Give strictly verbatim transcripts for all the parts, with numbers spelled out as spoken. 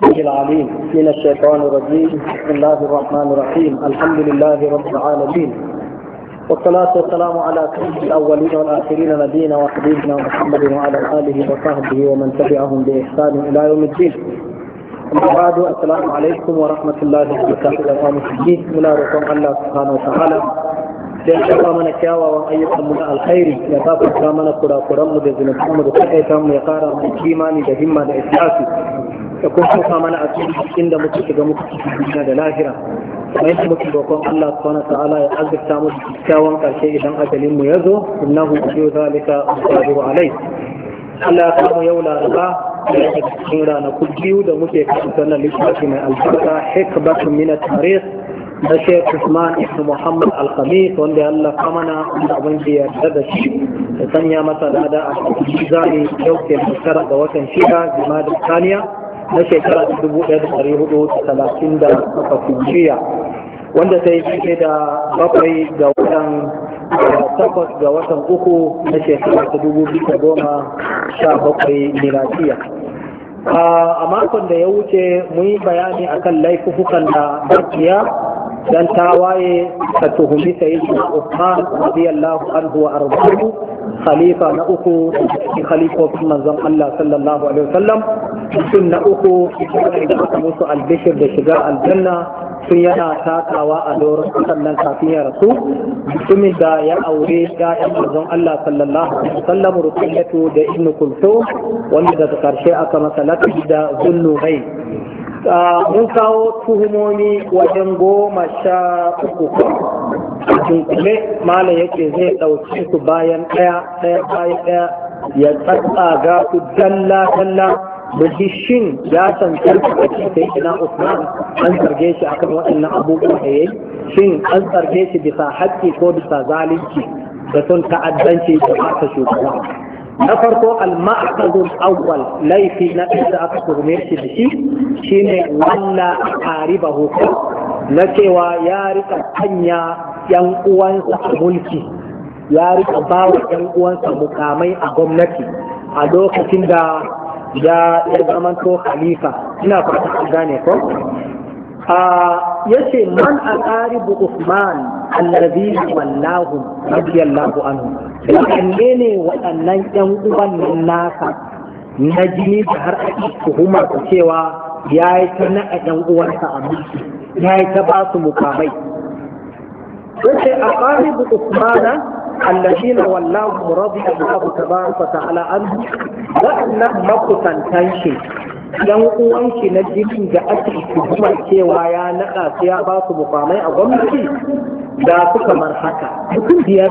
العليم من الشيطان الرجيم. بسم الله الرحمن الرحيم. الحمد لله رب العالمين، والصلاة والسلام على سيد الأولين والآخرين نبينا وحبيبنا محمد وعلى آله وصحبه ومن تبعهم بإحسان إلى يوم الدين. أما بعد، السلام عليكم ورحمة الله وبركاته. من رسول الله سبحانه وتعالى da ya shafa mana kyawawan ayyukanmu na alkhairi, ya gafarta mana kurakuranmu da zunubanmu da takaita mu, ya kara mu kimani da himma da ikhlasi, da kuma kuka mana a cikin inda muke shiga muku cikin duniya da lahira. Mai da muke roƙon Allah subhanahu wa ta'ala ya azurta mu da kyakkyawan karshe idan ajalin mu ya zo, innahu yuhyi zalika qadiru alai. Allah ya kawo yau Laraba da cikin ranaku biyu da muke karanta wannan littafi mai albarka, hikbatun min at-tarikh da Sheikh Usman ibn Muhammad Al-Khamis, wanda ya Allah kamana da abin da ya da shi da sanya masa lada a cikin zani yau ke shekara ga watan shida Jumada Thaniya na shekara ta dubu ɗaya da ɗari hudu da talatin da aka kujiya, wanda sai yi da bakwai ga watan takwas ga watan uku na shekara ta dubu biyu da goma sha bakwai miladiya. A makon da ya wuce mun yi bayani akan laifukan da bakiya dan tawaye ka tuhumi sayyidina Uthman radiyallahu anhu wa ardahu, khalifa na uku cikin khalifofin manzon Allah sallallahu alaihi wasallam, sun na uku cikin da aka musu albishir da shiga aljanna sun yana takawa a doron sannan kafin ya rasu, mutumin da ya aure ya'yan manzon Allah sallallahu alaihi wasallam Ruqayyatu da Ibn Kulthum, wanda daga karshe aka masa lakabi da Zullurai. Mun kawo tuhumomi wajen goma sha uku a dunkule malam yake zai ɗauki su bayan ɗaya ɗaya bayan ɗaya ya tsatsaga su dalla dalla da shin ya cancanta a cikin ina Usman an zarge shi akan waɗannan abubuwa da yayi, shin an zarge shi bisa haƙƙi ko bisa zalunci da sun ta'addanci da aka shugaba. Na farko al-ma'qadul awwal, laifi na da aka tuhume shi da shi shine walla qaribahu, na cewa ya rika hanya yan uwansa a mulki, ya rika bawa yan uwansa mukamai a gwamnati a lokacin da ya ya zamanto khalifa. Ina fata an gane ko a yace man aqaribu Uthman allazi wallahu radiyallahu anhu, waɗanne ne waɗannan ƴan uwan nasa na jini da har ake tuhumar cewa ya yi ta naɗa ƴan uwansa a mulki, ya yi ta ba su mukamai. yace aqaribu Uthmana allazina wallahu radiyallahu tabaraka ta'ala anhu, waɗannan makusantan shi yan uwan shi na jini da ake tuhumar cewa ya naɗa su ya ba su mukamai a gwamnati da su kamar haka mutum biyar.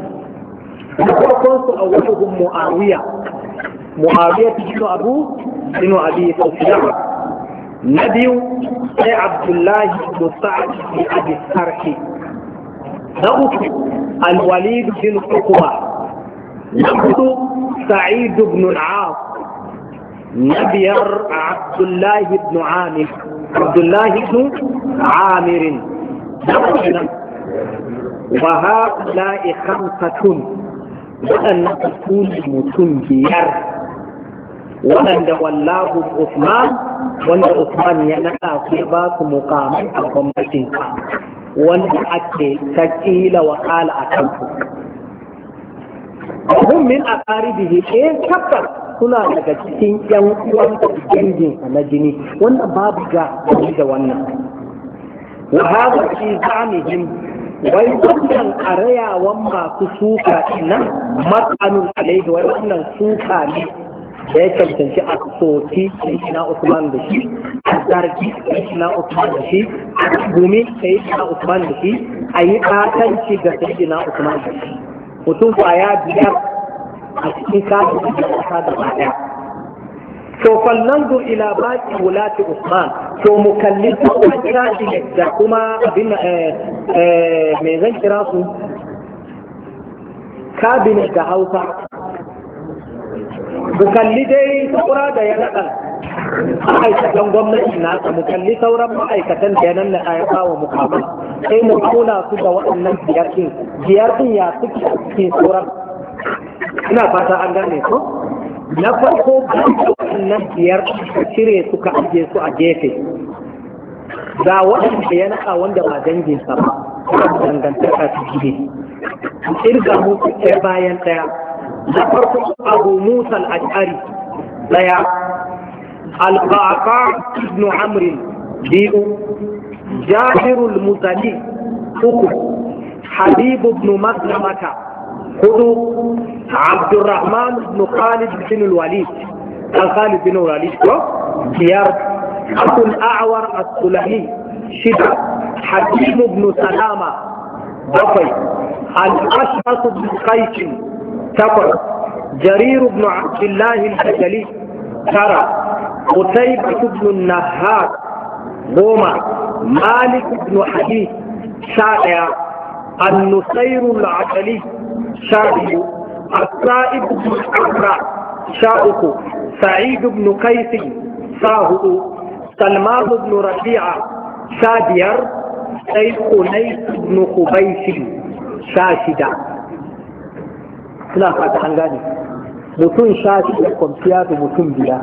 da farkon su a wajen Muawiya Muawiya bin Abu bin Abi Sufyan. Na biyu sai Abdullahi bin Sa'd bin Abi Sarhi. Na uku Al-Walid bin Uqba. Na hudu Sa'id bin al-As. Na biyar Abdullahi bin Amir Abdullahi bin Amir. wa ha'ula'i khamsatun, waɗannan su mutum biyar waɗanda wallahu Usman, wanda Usman ya naɗa su ya ba su mukamai a gwamnatin wanda ake ta ƙila wakala a kansu. Abun min a ƙaribihi ɗaya tabbas suna daga cikin ƴan uwan dangin na jini, wanda babu ga da wannan. Wa hada fi zamihim, wai wannan arayawan masu suka nan matsanun alaihi, wai wannan suka ne da ya cancanci a soki na Usman da shi, a zargi na Usman da shi, a gumi na Usman da shi, a yi katanci ga na Usman da shi. Mutum kwaya biyar a cikin kafin da kasa da baya. To fallan zo ila baki wulati Usman, to mu kalli sauran kirashi da kuma abin mai zan kira su kabinet da Hausa. Mu kalli dai saura da ya naɗa ma'aikatan gwamnati nasa, mu kalli sauran ma'aikatan da ya nan na ya kawo mukamai, sai mu kula su da waɗannan biyar ɗin biyar ɗin ya suke cikin sauran. Ina fata an gane ko? na farko wannan biyar ka cire su ka ajiye su a gefe ga waɗanda ya naɗa wanda ba danginsa ba kuma dangantaka su gide irga musu ɗaya bayan ɗaya na farko abu musa al-ash'ari ɗaya al-qaqa ibn amr biyu jabirul muzani uku habib ibn maslamata hudu abdurrahman ibn khalid bin al-walid al-khalid bin al-walid ko biyar أبو الأعور السلمي شدة حكيم بن سلامة بطي الأشعث بن قيس كفر جرير بن عبد الله البجلي ترى قتيبة بن النهار غوما مالك بن حديث شائع النصير العجلي شائع السائب بن عمرو شائق سعيد بن قيس ساهو سلمان بن ربيعة شادير سيد قنيس بن خبيش شاشدة suna fata an gane mutum shashi da kwamfiya da mutum biya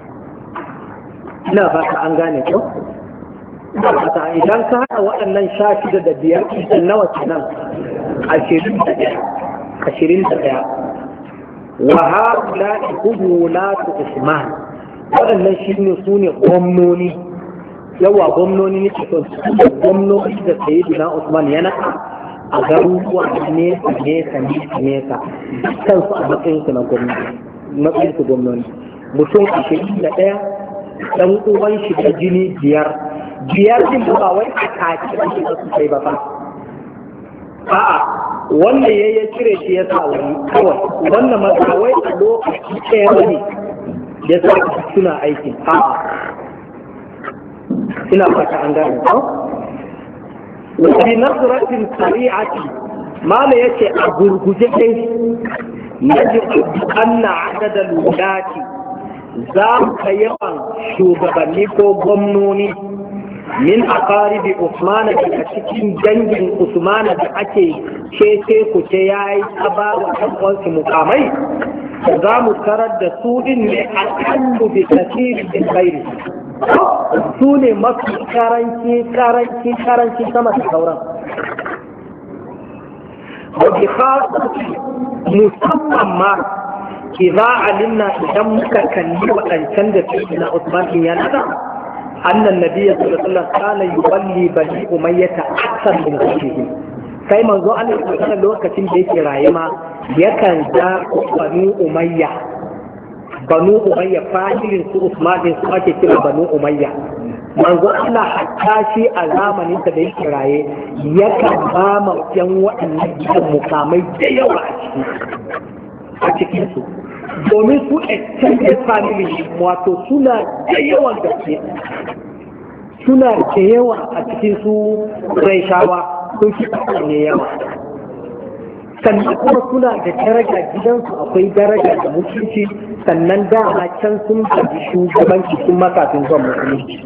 ina fata an gane ko fata idan ka haɗa waɗannan shashi da biyar idan nawa kenan ashirin da ɗaya ashirin da ɗaya wa haɗula ihubu latu usman waɗannan shi ne su ne gwamnoni yawa gwamnoni ne ke son su gwamnoni da sayyidina Usman yana a garuruwa nesa nesa nesa nesa kansu a matsayinsu na gwamnoni matsayinsu gwamnoni mutum ashirin da ɗaya ɗan uwan shi da jini biyar biyar din ba wai a kaki da shi su kai ba fa a'a wannan ya ya cire shi ya sa wani kawai wannan ma wai a lokaci ɗaya wani ya sa suna aiki a'a ina fata an gane ko wa bi nazratin sari'ati mala yace a gurguje dai yaji anna adada lulati za ka yawan shugabanni ko gwamnoni min aqaribi Usman da cikin dangin Usman da ake cece ku ce yayi aba wa kansu mukamai za mu tarar da su din ne a kallu bi kasirin din khairi su ne mafi karanci karanci karanci sama da sauran wa bi khasati musamman ma idza alimna idan muka kalli wadancan da su na Usman din yana da annan nabiyyu sallallahu alaihi wasallam kana yuballi bani umayyah akthar min ghayrihi kai manzo Allah sallallahu lokacin da yake rayuwa yakan da banu umayya banu umayya fadilin su Usman din su ake kira banu umayya manzo Allah hatta shi a zamanin da yake raye yakan ba ma yan waɗannan gidan mukamai da yawa a cikin su domin su extended family wato suna da yawan gaske suna da yawa a cikin su Qurayshawa sun fi ne yawa sannan kuma suna da daraja gidansu akwai daraja da mutunci sannan da a can sun gaji shugabanci sun makafin zuwan musulunci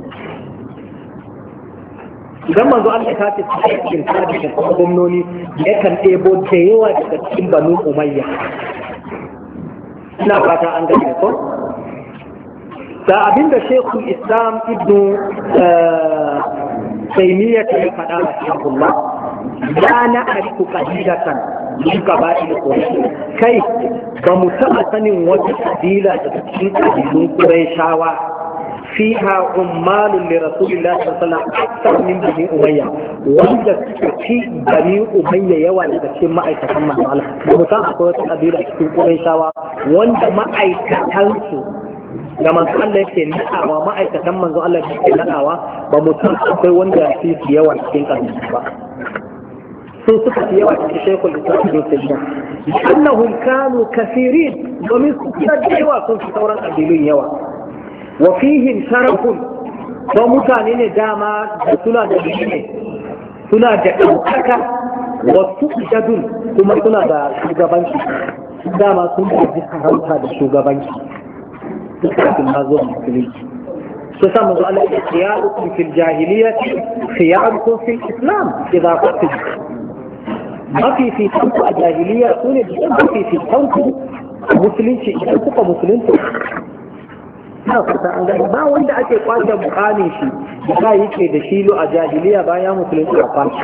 idan manzo Allah ta ce cikin tsari da gwamnoni yakan ɗebo da yawa daga cikin banu umayya ina fata an gane ko da abinda shekul islam ibnu taimiyya ta yi faɗa a cikin Allah ya na ariku ƙadidatan mun gaba da ƙorafi kai ba mu taɓa sanin wata ƙabila daga cikin ƙabilun ƙurayshawa fiha ummalun li rasulillahi sallallahu alaihi wasallam akthar min bani umayya wanda suka ci bani umayya yawa daga cikin ma'aikatan manzo Allah ba mu san akwai wata ƙabila cikin ƙurayshawa wanda ma'aikatansu da manzo Allah yake nadawa ma'aikatan manzo Allah yake nadawa ba mu san akwai wanda ya fi yawa cikin ƙabilu ba sun suka fi yawa cikin shekul islam ibn taymiyyah annahum kanu kathirin domin su da yawa sun fi sauran ƙabilun yawa wa fihim sharafun to mutane ne dama da suna da ne suna da ɗaukaka wa sujadun kuma suna da shugabanci dama sun ji sarauta da shugabanci kafin ma zuwa musulunci sai sa manzo Allah ya khiyarukum fil jahiliyyah khiyarukum fil islam idza qatil mafi fi tanku a jahiliya su ne mafi fi tanku musulunci idan kuka musulunci na fata an gani ba wanda ake kwace mukamin shi da yake da shilo a jahiliya bayan musulunci a kwace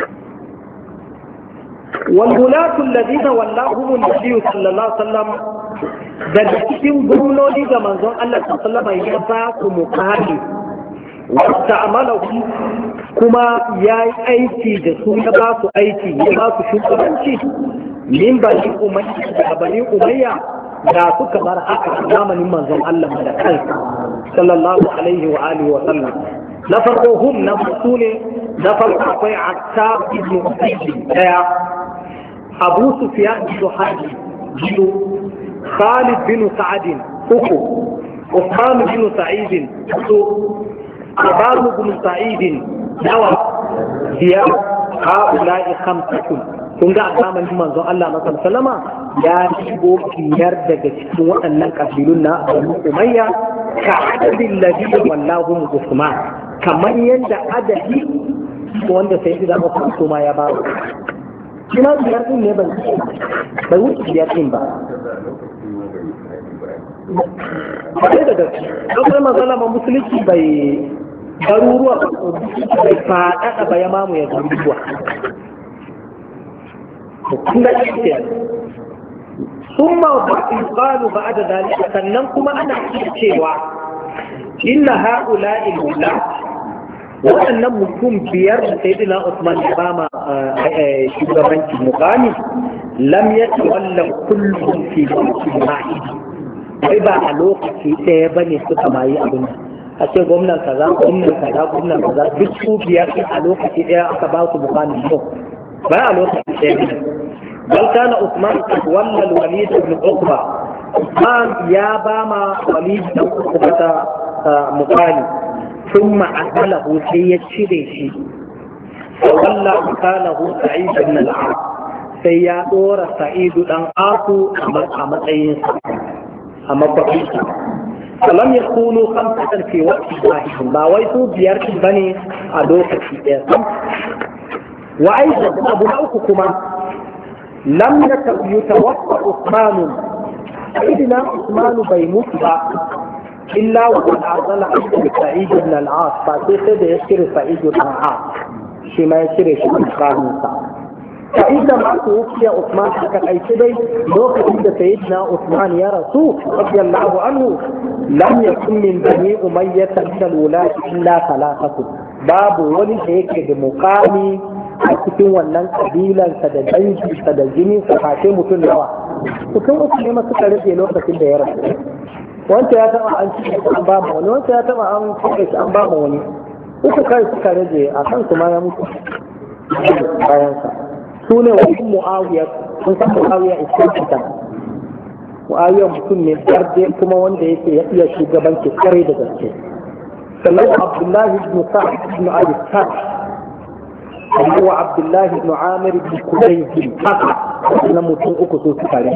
والولاة الذين ولاهم النبي صلى الله عليه وسلم daga cikin gwamnoni da manzon Allah sallallahu alaihi wasallam ya ba su mukami wa ta'amalahu kuma ya yi aiki da su ya ba su aiki ya ba su shugabanci min bani umayya da bani umayya da suka bar haka a zamanin manzon Allah da kansa sallallahu alaihi wa alihi wa sallam na farko hum na su ne na farko akwai Attab ibn Usayd daya Abu Sufyan ibn Harb biyu Khalid bin Sa'ad uku Uthman bin Sa'id uku Abbas bin Sa'id nawa biyar haula'i khamsatun kun ga alaman manzon Allah sallallahu alaihi wasallama ya shigo biyar daga cikin waɗannan kabilun na Banu Umayya ka adadin ladhi wallahu Uthman kamar yadda adadi wanda sai da Abu Sufyan ya ba kina biyar din ne ban bai wuce biyar din ba sai da gaske don mazala ma musulunci bai garuruwa bai faɗaɗa ba ya mamu ya garuruwa kun ga ake sun ma ba ƙalu ba da zalika sannan kuma ana cewa inna ha'ula'il wula waɗannan mutum biyar da sai dina Usman ya ba ma shugabanci mukami lam ya tawalla kullum fi lokacin ma'idi wai ba a lokaci ɗaya ba ne suka mayi abin a ce gwamnan kaza gwamnan kaza gwamnan kaza duk su biyar a lokaci ɗaya aka ba su mukami no ba a lokaci ɗaya ne bal kana Usman walla Walid ibn Uqba Usman ya ba ma Walid ibn Uqba ta mukami ثم أهله سيشري فولى مكانه سعيد بن العاص سيادور سعيد بن العاص أما أين أما بقيته فلم يكونوا خمسة في وقت واحد ما ويسوا بيرك بني أدوك في وأيضا أبو نوككما لم يتوفى عثمان سيدنا عثمان بيموت إلا وقد أعطل عبد سعيد بن العاص فأتيت يشتري سعيد بن العاص شما يشتري شما فإذا ما توفي عثمان حكا أي شيء لو كنت سيدنا عثمان يا رسول رضي الله عنه لم يكن من بني أمية من الولاة إلا ثلاثة باب ولي هيك بمقامي a cikin wannan kabilansa da danginsa da jininsa kashe mutum nawa mutum uku ne masu rage lokacin da ya rasu wanda ya taba an ci an ba mu wani wanda ya taba an ci an ba mu wani uku kai suka rage a kan su ma ya mutu bayan sa su ne wani Muawiya sun san Muawiya iskanta Muawiya mutum ne darje kuma wanda yake ya iya shugabanci kare da gaske sannan Abdullahi ibn Sa'd ibn Abi Sa'd هو عبد الله بن عامر بن كليب حقا أنا متن أكسو سكاري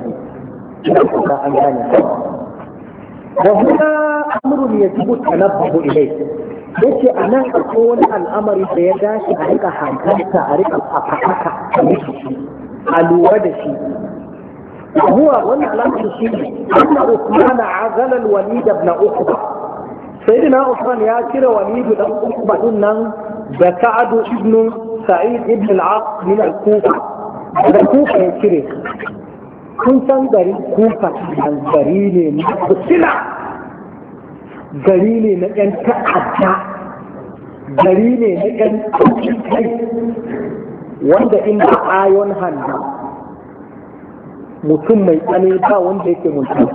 وهنا أمر يجب التنبه إليه yace a nan akwai wani al'amari da ya dace a rika hankalta a rika afakaka a lura da shi huwa wannan al'amari shi ne anna Usman azala al-Walid ibn Uqba sayyidina Usman ya kira Walid ibn Uqba din nan da Sa'ad ibn Sa'id ibn al-As min al-Kufa da Kufa ya kire kun san garin Kufa nan gari ne na kusila gari ne na ƴan ta'adda gari ne na ƴan kai wanda inda ayon hannu mutum mai tsane ba wanda yake mutum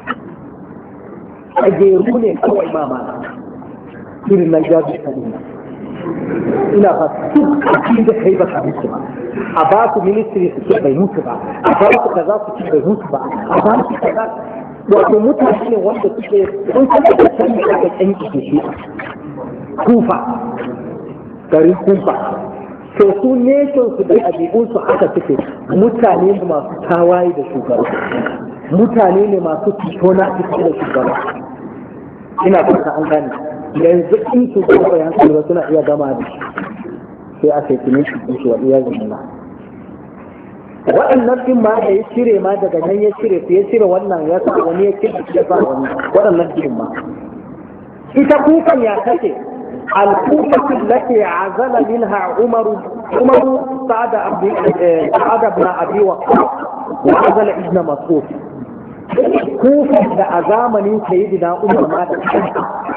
a geru ne kawai mama irin na jaji kaduna ina ba duk abin da kai ba ka mutu ba a ba su ministry su ce bai mutu ba a ba su kaza su ce bai mutu ba a ba su kaza wato mutane ne wanda suke sun san da san da aka tsanki da shi Kufa garin Kufa to su nation su da ɗabi'un su haka suke mutane ne masu tawaye da shugaba mutane ne masu fito na fito da shugaba ina fata an gane yanzu in su ko bayan su suna iya gama da shi sai a sai kinin shi shi wa iya zama waɗannan ɗin ma da ya cire ma daga nan ya cire su ya cire wannan ya sa wani ya cire ya sa wani waɗannan ɗin ma ita kufan ya take الكوفة التي عزل منها عمر عمر سعد سعد بن أبي وقاص وعزل ابن مسعود كوفة لأزامن سيدنا عمر ما تحدث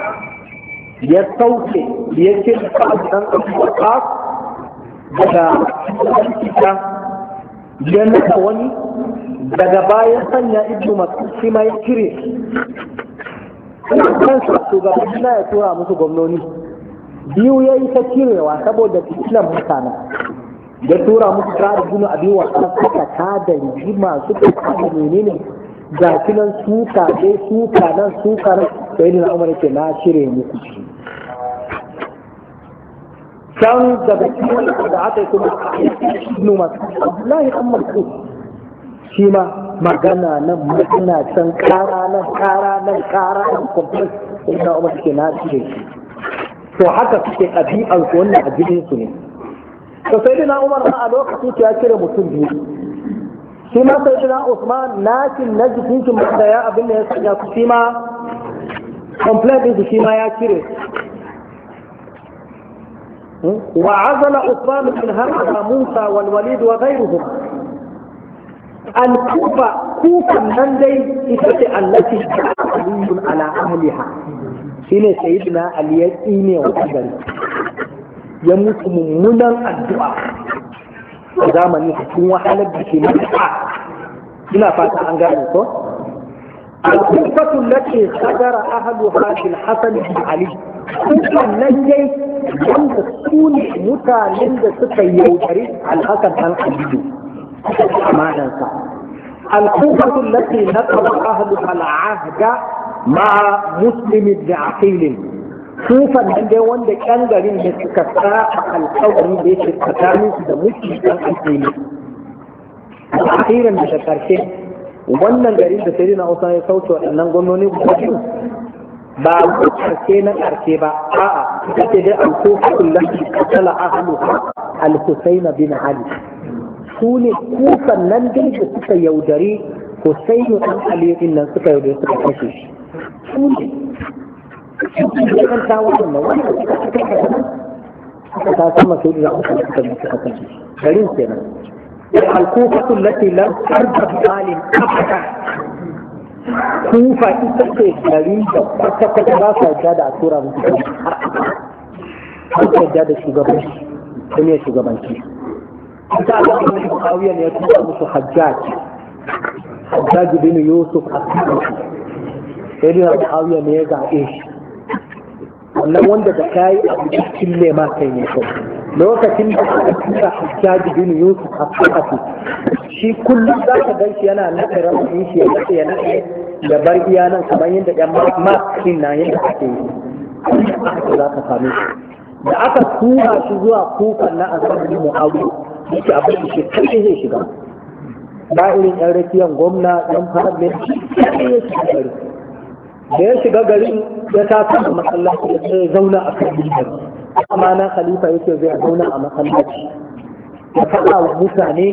يستوفي يكل سعد بن أبي وقاص daga ya nasa wani daga bayan sanya ibnu mas'ud shi ma ya cire kansa shugabanni na ya tura musu gwamnoni biyu ya yi ta cirewa saboda fitilan mutane ya tura musu tsari gino a biyu wasu suka ta da rigima suka ta da menene ga kinan suka dai suka nan suka nan sai na umar ke na cire muku can daga cikin da aka yi kuma ibnu mas'ud Abdullahi dan Mas'ud shi ma magana nan magana can kara nan kara nan kara nan complex ina umar ke na cire shi to haka suke ɗabi'ar su wannan a jinin su ne to sai dina umar a lokacin ya cire mutum biyu shi ma sai dina Usman nakin na jikin shi da ya abin da ya sanya su shi ma complaint din shi ma ya cire وعزل عثمان بن هرب موسى والوليد وغيرهم الكوفة كوفة من دي التي علي على أهلها shine sayyidina Ali ya tsine wa kadari ya mutu mummunan addu'a a zamani cikin wahalar da ke mutuwa ina fata an gane ko al-kufatu allati sadara ahluha bil hasan bin ali wannan dai wanda su ne mutanen da suka yaudari al-hasan dan ali amanansa al-kufatu allati naqaba ahluha al-ahda مع مسلم بن عقيل كوفا من دي وند كان غارين da suka sa alƙawari da yake tsakanin su da muslim dan alƙili akhiran da karshe wannan garin da sayyidina Usman ya sauke waɗannan gwamnoni guda biyu ba karshe na karshe ba a'a take dai al-kufatul lati qatala ahluha al-Husayn bin Ali su ne kufan nan dai da suka yaudari Husayn dan Ali din nan suka yaudari suka kashe shi sune ya kanta wannan wannan suka ta sama sai da aka suka mutu aka ci garin kenan al-kufatu allati lam tarda bi'alin abadan kufa ita ce garin da kwata kwata ba sa ja da asura musu har har ja da shugabanci kuma shugabanci ita Allah ne Muawiya ne ya tura musu Hajjaj Hajjaj bin Yusuf as-Saqafi sai dai Muawiya ne ya zaɓe shi wannan wanda da kayi abu cikin lema kai ne ko lokacin da aka tura Hajjaj bin Yusuf as-Saqafi shi kullum za ka gan shi yana nake ramin shi ya nake ya nake da bar iya nan kamar yadda ɗan makin na yadda ake yi haka za ka same shi da aka tura shi zuwa kufan na asali Muawiya yake abin da shi kai zai shiga ba irin yan rakiyan gwamna ɗan fara mai shi kai ya shiga gari da ya shiga garin ya tafi a masallaci da ya zauna a kan bilbar amma na khalifa yake zai zauna a masallaci ya faɗa wa mutane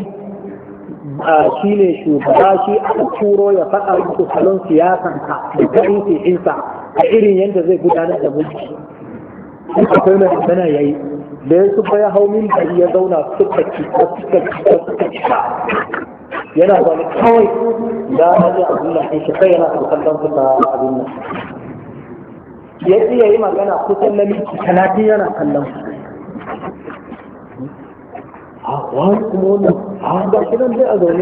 shi ne shugaba shi aka turo ya faɗa musu salon siyasan ka da garin fi'insa a irin yadda zai gudanar da mulki in akwai mai magana ya yi da ya suka ya hau min gari ya zauna suka ci suka ci suka ci yana zaune kawai da na ji abin da shi kai yana kallon fita abin nan ya iya yi magana kusan na minti talatin yana kallon a wani kuma wannan a ba shi nan zai a zaune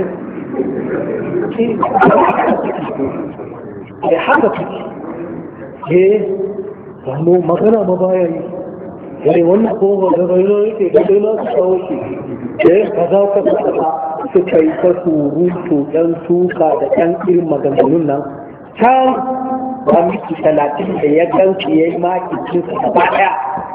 da haka fiki eh wani magana ma baya yi yare wannan kuma ba da bayyana yake da dai na su kawo shi eh ka za ka fata suka yi ta surutu ɗan tuka da ɗan irin maganganun nan can ba miki talatin da ya gansu ya yi maki cinsa gaba ɗaya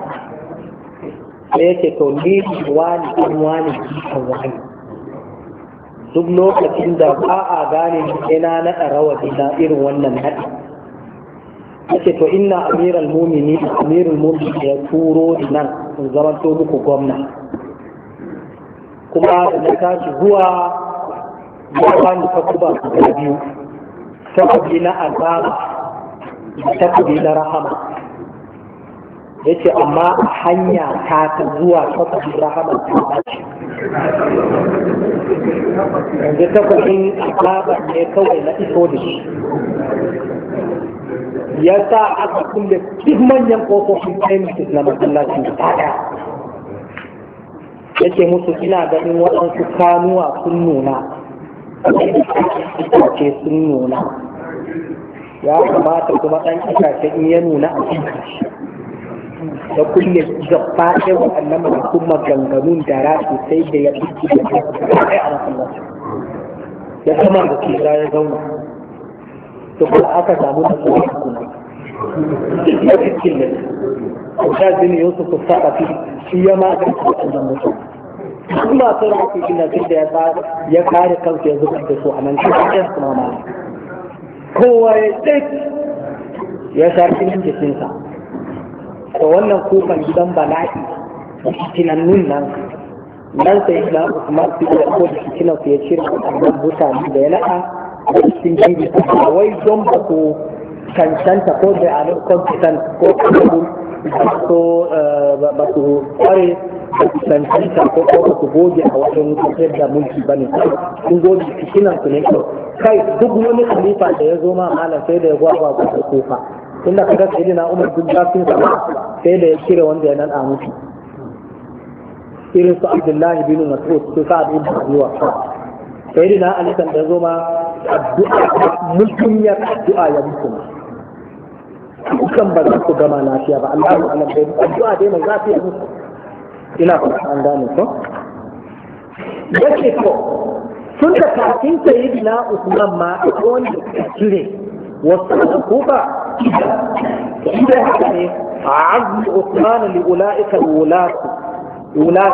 sai yake to ne wani ɗan wani jikan wani duk lokacin da ba a gane ina naɗa rawani na irin wannan naɗi yake to inna amiral mumini amirul mumini ya turo ni nan in zama to muku gwamna kuma da na tashi zuwa ya bani takuba guda biyu, takobi na azaba da takobi na rahama. Ya ce amma a hanya ta ta zuwa takobi rahama ta bace. Yanzu takobin azaba ne kawai na iso da shi. Ya sa aka kulle duk manyan ƙofofin premises na masallacin da ɗaya. Ya ce musu ina ganin waɗansu kanuwa sun nuna, itace sun nuna. Ya kamata kuma ɗan itace in ya nuna a cikin shi. Da kulle gaba ɗaya waɗannan masu maganganun da rasu sai da ya fi da ɗaya a masallacin. Ya zama da kira ya zauna. To kuma aka samu da tsoron kuna. Ya fi kille. Kusa zini Yusuf ku saba fi shi ya magance waɗannan mutum. Kuma sai da ake gina sai da ya kare kansu ya zubar da su a nan cikin ɗan su mamala. Kowa ya ɗai ya sha cikin jikinsa. Da wannan kofan gidan bala'i da fitinannun nan nan sai na Usman su da ko da fitinan su ya cire waɗannan mutane da ya naɗa da cikin jini ba wai don ba su cancanta ko da a competent ko kuma ba su kware da su cancanta ko ko ba su goge a wajen tafiyar da mulki ba ne sun goge fitinan su ne kai duk wani khalifa da ya zo ma malam sai da ya gwagwa ga kofa tunda kaga sai na Umar duk zafin sa sai da ya kire wanda ya nan a mutu irin su Abdullahi bin Mas'ud su Sa'ad ibn Abi Waqqas sai da Ali kan da zo ma addu'a mulkin ya addu'a ya mutu kan ba za ku gama lafiya ba Allahu alam dai addu'a dai mai zafi a mutu ina fata an gane ko yake ko tun da kafin sayyidina Usman ma ko wanda kire wasu kufa إذا يعني عزم عثمان لأولئك الولاة ولاة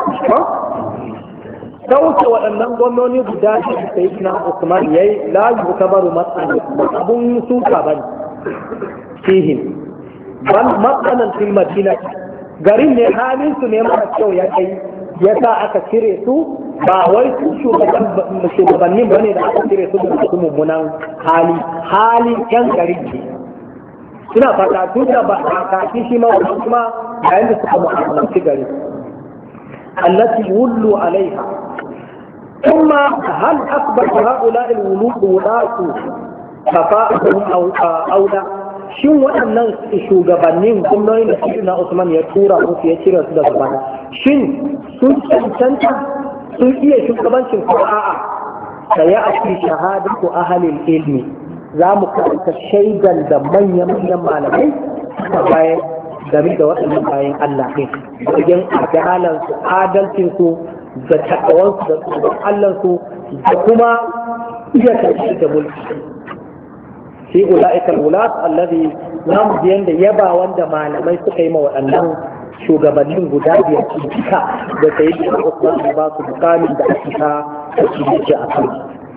سوف وأنهم ضمنوا بداية سيدنا عثمان يي لا يعتبر مسألة أبو سوكا بل فيهم بل مسألة في المدينة garin ne halin su ne mara kyau ya kai ya sa aka cire su ba wai su shugabannin bane da aka cire su da su mummunan hali hali yan garin ne suna fata tun da ba a kashi shi ma wani kuma yayin da suka mu'amalanci gari allati wullu alaiha kuma hal asbata haula alwulud wulatu kafa'atuhum aw la shin waɗannan shugabannin gwamnati da shi na Usman ya tura musu ya cire su daga baya shin sun cancanta sun iya shugabancin ko a'a sai a ci shahadatu ahlil ilmi za mu karanta shaidan da manya-manyan malamai a bayan game da waɗannan bayan Allah ɗin wajen adalansu adalcinsu da taƙawansu da tsoron Allahnsu da kuma iya tafi da mulki sai ula'ikal ulat allazi namu biyan da yaba wanda malamai suka yi ma waɗannan shugabannin guda biyar cika da sai da Usman ba su bukamin da aka ta ci a kan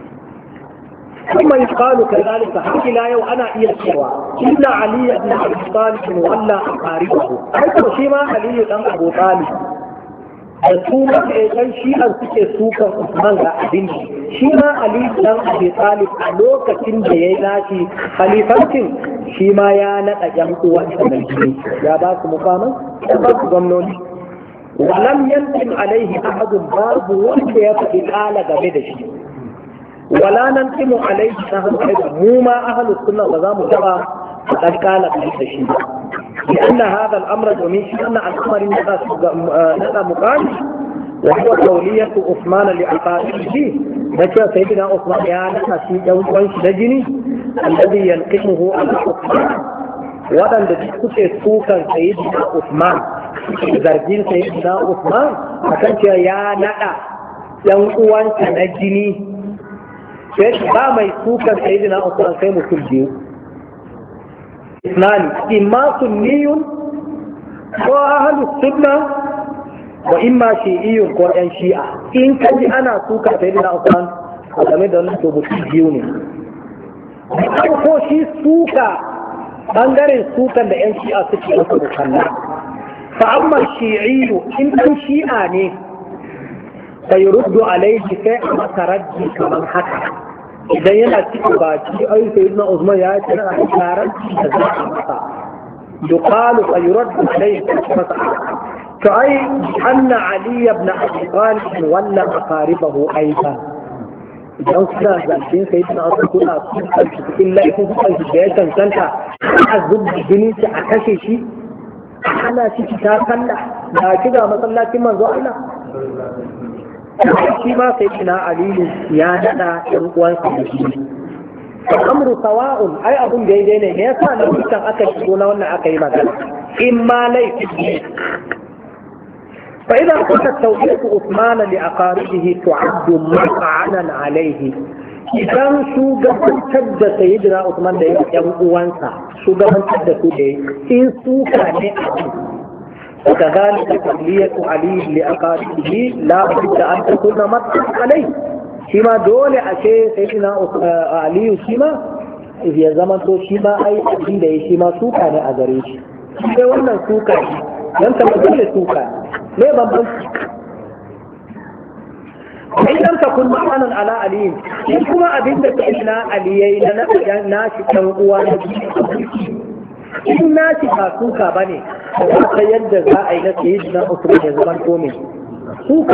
ثم يقال كذلك حتى لا يو أنا إيرتوا إلا علي بن أبي طالب ولا أقاربه حتى شيما علي بن أبو طالب السومة كان شيئا سكي سوكا عثمان غادين شيما علي بن أبي طالب ألوك كن جيلاتي خليفة شيما يانا أجمعوا وإسمالجين يا باس مقاما يا باس ضمنوني ولم ينتم عليه أحد باب وانت يفعل آلة بدشي ولا ننقم عليه نحن أيضا مو ما أهل السنة وزام جرى قد قال بالتشيء لأن هذا الأمر جميع أن الأمر نقى مقال وهو قولية عثمان لعقائده نجى سيدنا عثمان يا نقى شيء يوم نجني الذي ينقمه على عثمان ودن دكتور سوكا سيدنا عثمان زرجين سيدنا عثمان أكنت يا نقى يوم نجني sai ba mai sukan sayyidina Usman sai mutum biyu isnani imma sunniyun ko ahlus sunna wa imma shi'iyyun ko yan shi'a in kaji ana sukan sayyidina Usman a game da wannan to mutum biyu ne ko shi suka bangaren sukan da yan shi'a suke masa mukalla fa amma shi'iyyu in dan shi'a ne sai ruddu alaihi sai a masa raddi kamar haka idan yana cikin baki ai sai ibn Usman ya ce na karar da za a masa yuqalu fa yuraddu alaihi masa to ai anna ali ibn abi talib walla aqaribahu aidan idan suna zancen sai ibn Usman kuna cikin laifin kusan da ya cancanta a zubbi jini a kashe shi ana ciki ta kalla da kiga masallacin manzo Allah shi ma sai ina alilu ya dada ɗan uwansa da shi amru sawa'un ai abun daidai ne me yasa na mutan aka shigo na wannan aka yi magana in ma laifi ne fa idan kunta tawfiq Uthman li aqaribihi tu'addu maq'anan alayhi idan shugabantar da sayyidina Uthman da yan uwansa shugabantar da su da in suka ne a وكذلك تولية علي لأقاربه لا بد أن تكون مطلق عليه شما دول أشياء سيدنا علي شما إذا زمن تو شما أي أبين دي شما سوكا نأذريش شما وانا سوكا لم تمثل سوكا ليه بمبن إن لم تكن معنى على علي كما أبين دي سيدنا علي لنا ناشي كنقوانا in na ci ba suka ba ne ta yadda za a yi na tsaye na usman ya zama kome suka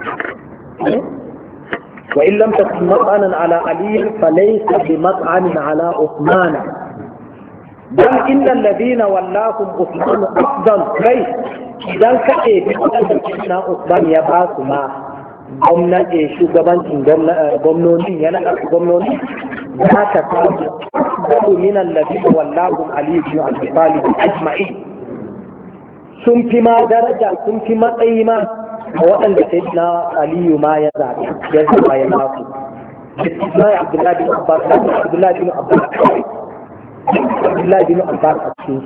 wa in lam takun mat'anan ala ali fa laysa bi mat'anin ala usman bal inna alladhina wallahum usman afdal kai idan ka ce bi na usman ya ba su ma gwamnati shugabancin gwamnoni yana gwamnoni za ka samu أفضل من الذين ولاهم علي بن أبي طالب أجمعين sun fi ma daraja sun fi matsayi ma a waɗanda sai na aliyu ma ya zaɓi ya zama ya nasu bismillah abdullahi bin abbas abdullahi bin abbas abdullahi bin abbas a cikin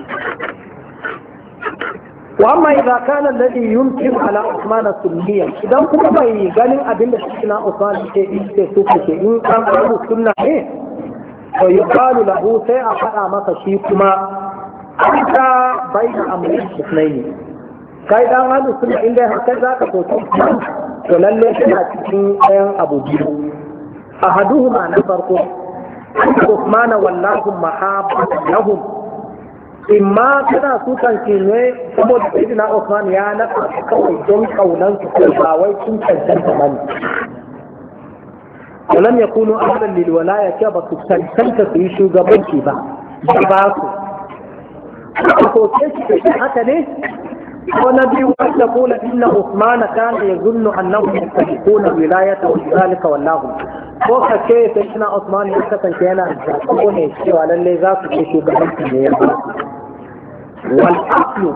wa amma idza kana alladhi yumkin ala usman sunniya idan kuma bai ganin abin da shi na usman ke yi su ke in an abu sunna ne to yuqalu lahu sai a faɗa masa shi kuma anta bayna amrin sunaini kai dan hadu sunna inda har kai zaka so to lalle kana cikin ɗayan abu biyu ahaduhuma na farko usman wallahu mahabbatan lahum imma kana su kan ne saboda sayyidina Usman ya naka kawai don kaunan su ba wai sun cancanta bane ولم يكونوا أهلا للولاية كما تستنتج في shugabanci ba ba su ko sai haka ne ونبي أن يقول إن عثمان كان يظن أنهم يستحقون الولاية وذلك والله وكا كيف إن عثمان يستطيع كينا يقول يشتوى على اللي ذاك يشتوى بحث والأصل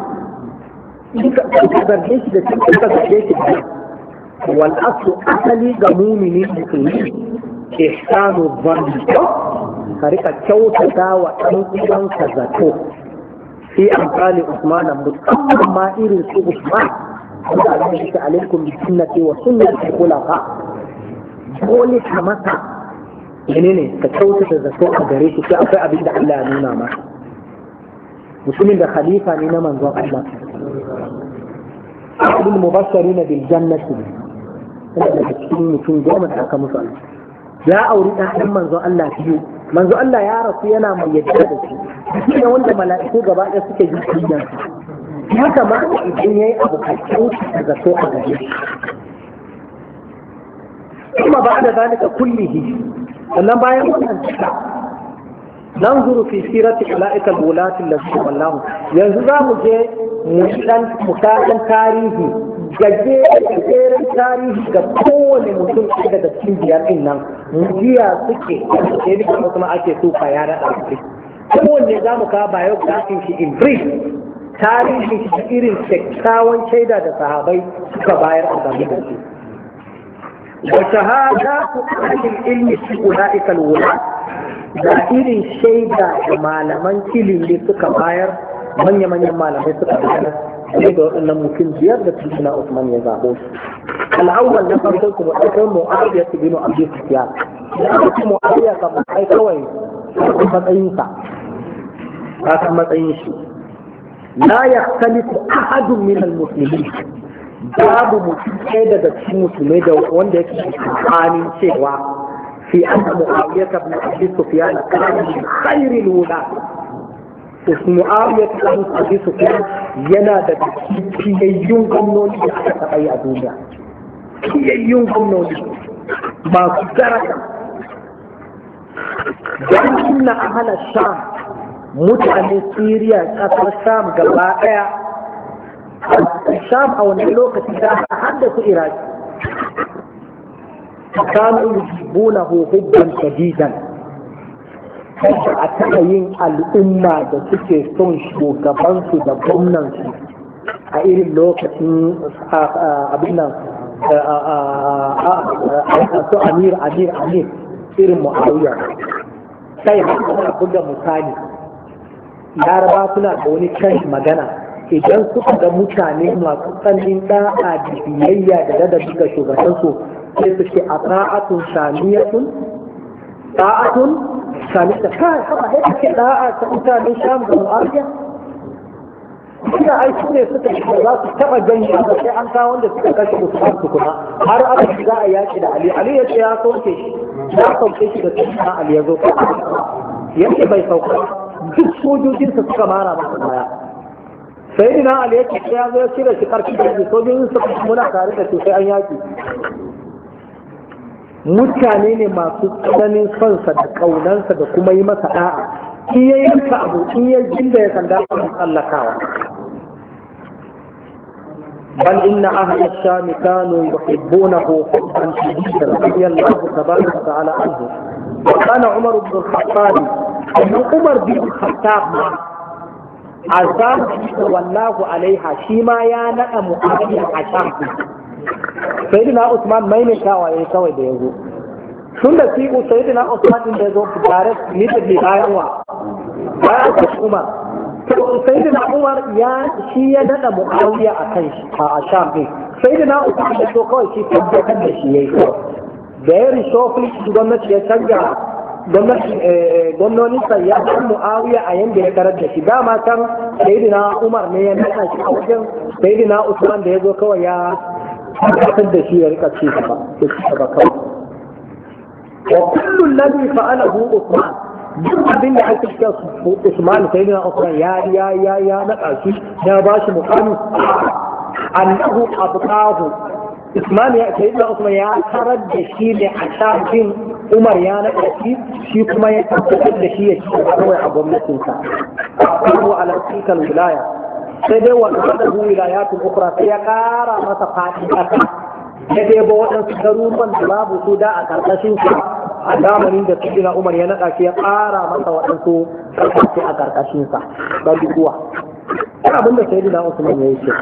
تبرجيش تبرجيش والأصل أصلي قمومي المسلمين إحسان الظن فريقة كوتة وأنقذا كذاته في أمثال عثمان مطمئن ما إيرن سوء عثمان وعليك عليكم بالسنة وسنة الخلفاء دولة حماسة يعني كتوتة ذاتو أدريك في أفعى أبدا الله نونا ما مسلمين ده خليفة نينا من ذو الله أحد المبشرين بالجنة هذا الشيء يكون دوما حكا مسألة يا أوريد أحد من ذو الله فيه من ذو الله يا رسينا من يجدد shi ne wanda mala'iku gaba ɗaya suke ji kunya ya kamata idan yayi abu kakkin da zato a gare shi kuma ba da zalika kullihi sannan bayan wannan cika nanzuru fi sirati ulaika al-wulati allati wallahu yanzu za mu je mu dan mutakan tarihi gaje gajeren tarihi ga kowane mutum daga cikin biyar din nan jiya suke sai da kuma ake so ka ya rada su kowanne za mu kawo biographin shi in brief tarihin shi da irin kyakkyawan shaida da sahabai suka bayar a game da shi wa shahadatu ahlil ilmi fi ulaika alwula da irin shaida da malaman ilimi suka bayar manya-manyan malamai suka bayar sai da waɗannan mutum biyar da tuntuna Usman ya zaɓo su al'awwal na farko kuma ɗaukar mu'awiyar su binu abu sufiya da aka ci mu'awiyar kamar kai kawai matsayinsa ka san matsayin shi la yaxtalifu ahadun min almuslimin babu mutum ɗaya daga cikin musulmai da wanda yake tsanin cewa fi an da mu'awiyar ta bin abi sufiyan kana min khairil wula mu'awiyar ta bin abi sufiyan yana da fiyayyun gwamnoni da aka taɓa yi a duniya fiyayyun gwamnoni masu daraja don suna ahala sham mutane siriya ƙasar sham gaba ɗaya sham a wani lokaci da aka haddasa iraki kanu yuhibbunahu hubban shadidan a taɓa yin al'umma da suke son shugabansu da gwamnansu a irin lokacin abin nan su amir amir amir irin mu'awiya sai ana buga misali laraba suna da wani kan magana idan suka ga mutane masu tsananin da'a da biyayya da ladabi ga shugabansu sai su ce a ta'atun shamiyatun ta'atun shamiyatun kai haka haka ce da'a ta mutane sham da mu'awiya ina aiki ne suka shiga za su taɓa ganye ba sai an kawo wanda suka kashe usman tukuna har aka shiga a yaƙi da ali ali ya ce ya sauke shi ya sauke shi da tsaye ali ya zo yake bai sauka duk sojojinsa suka mara masa baya sai dina ali ya ce ya zo ya cire shi karfi da shi sojojin suka muna tare da su sai an yaƙi mutane ne masu tsananin sonsa da ƙaunansa da kuma yi masa da'a in ya yanka abu in ya jinda ya sanda a tsallakawa بل إن أهل الشام كانوا يحبونه حبا شديدا رضي الله تبارك وتعالى عنه وكان عمر بن الخطاب أن عمر بن الخطاب عزام والله عليها شيما يا نأم أهل الشام سيدنا عثمان ما يمشاوى يسوي بيزو sun da siku sai na Usman din da zo tare ni da bayanwa bayan da Umar to sai da Umar ya shi ya dada Muawiya akan shi a Sham din sai da Usman da to kawai shi tabbatar da shi yayi da ya reshuffle gwamnati ya canja gwamnati gwamnoni sai ya da Muawiya a yanda ya karar da shi dama kan sai da Umar ne ya nada shi a wajen sai da Usman da ya zo kawai ya tabbatar da shi ya rika ci gaba ba kawai وكل الذي فعله عثمان duk abin da ake cewa Usman sai da Usman ya ya ya ya naka shi ya ba shi mukami annahu abqahu Usman ya sai da Usman ya tarar da shi ne a shafin Umar ya naka shi shi kuma ya tabbatar da shi ya ci kawai a gwamnatin sa ko ala tilkal wilaya sai dai wanda da wilayatul ukhra sai ya kara masa fadi aka ya dai ba waɗansu garuruwan da babu su da a karkashin su a zamanin da Sayyidina Umar ya naɗa shi ya ƙara masa waɗansu ƙarfashi a ƙarƙashinsa ba dukuwa. Ina abin da Sayyidina Usman ya yi ce.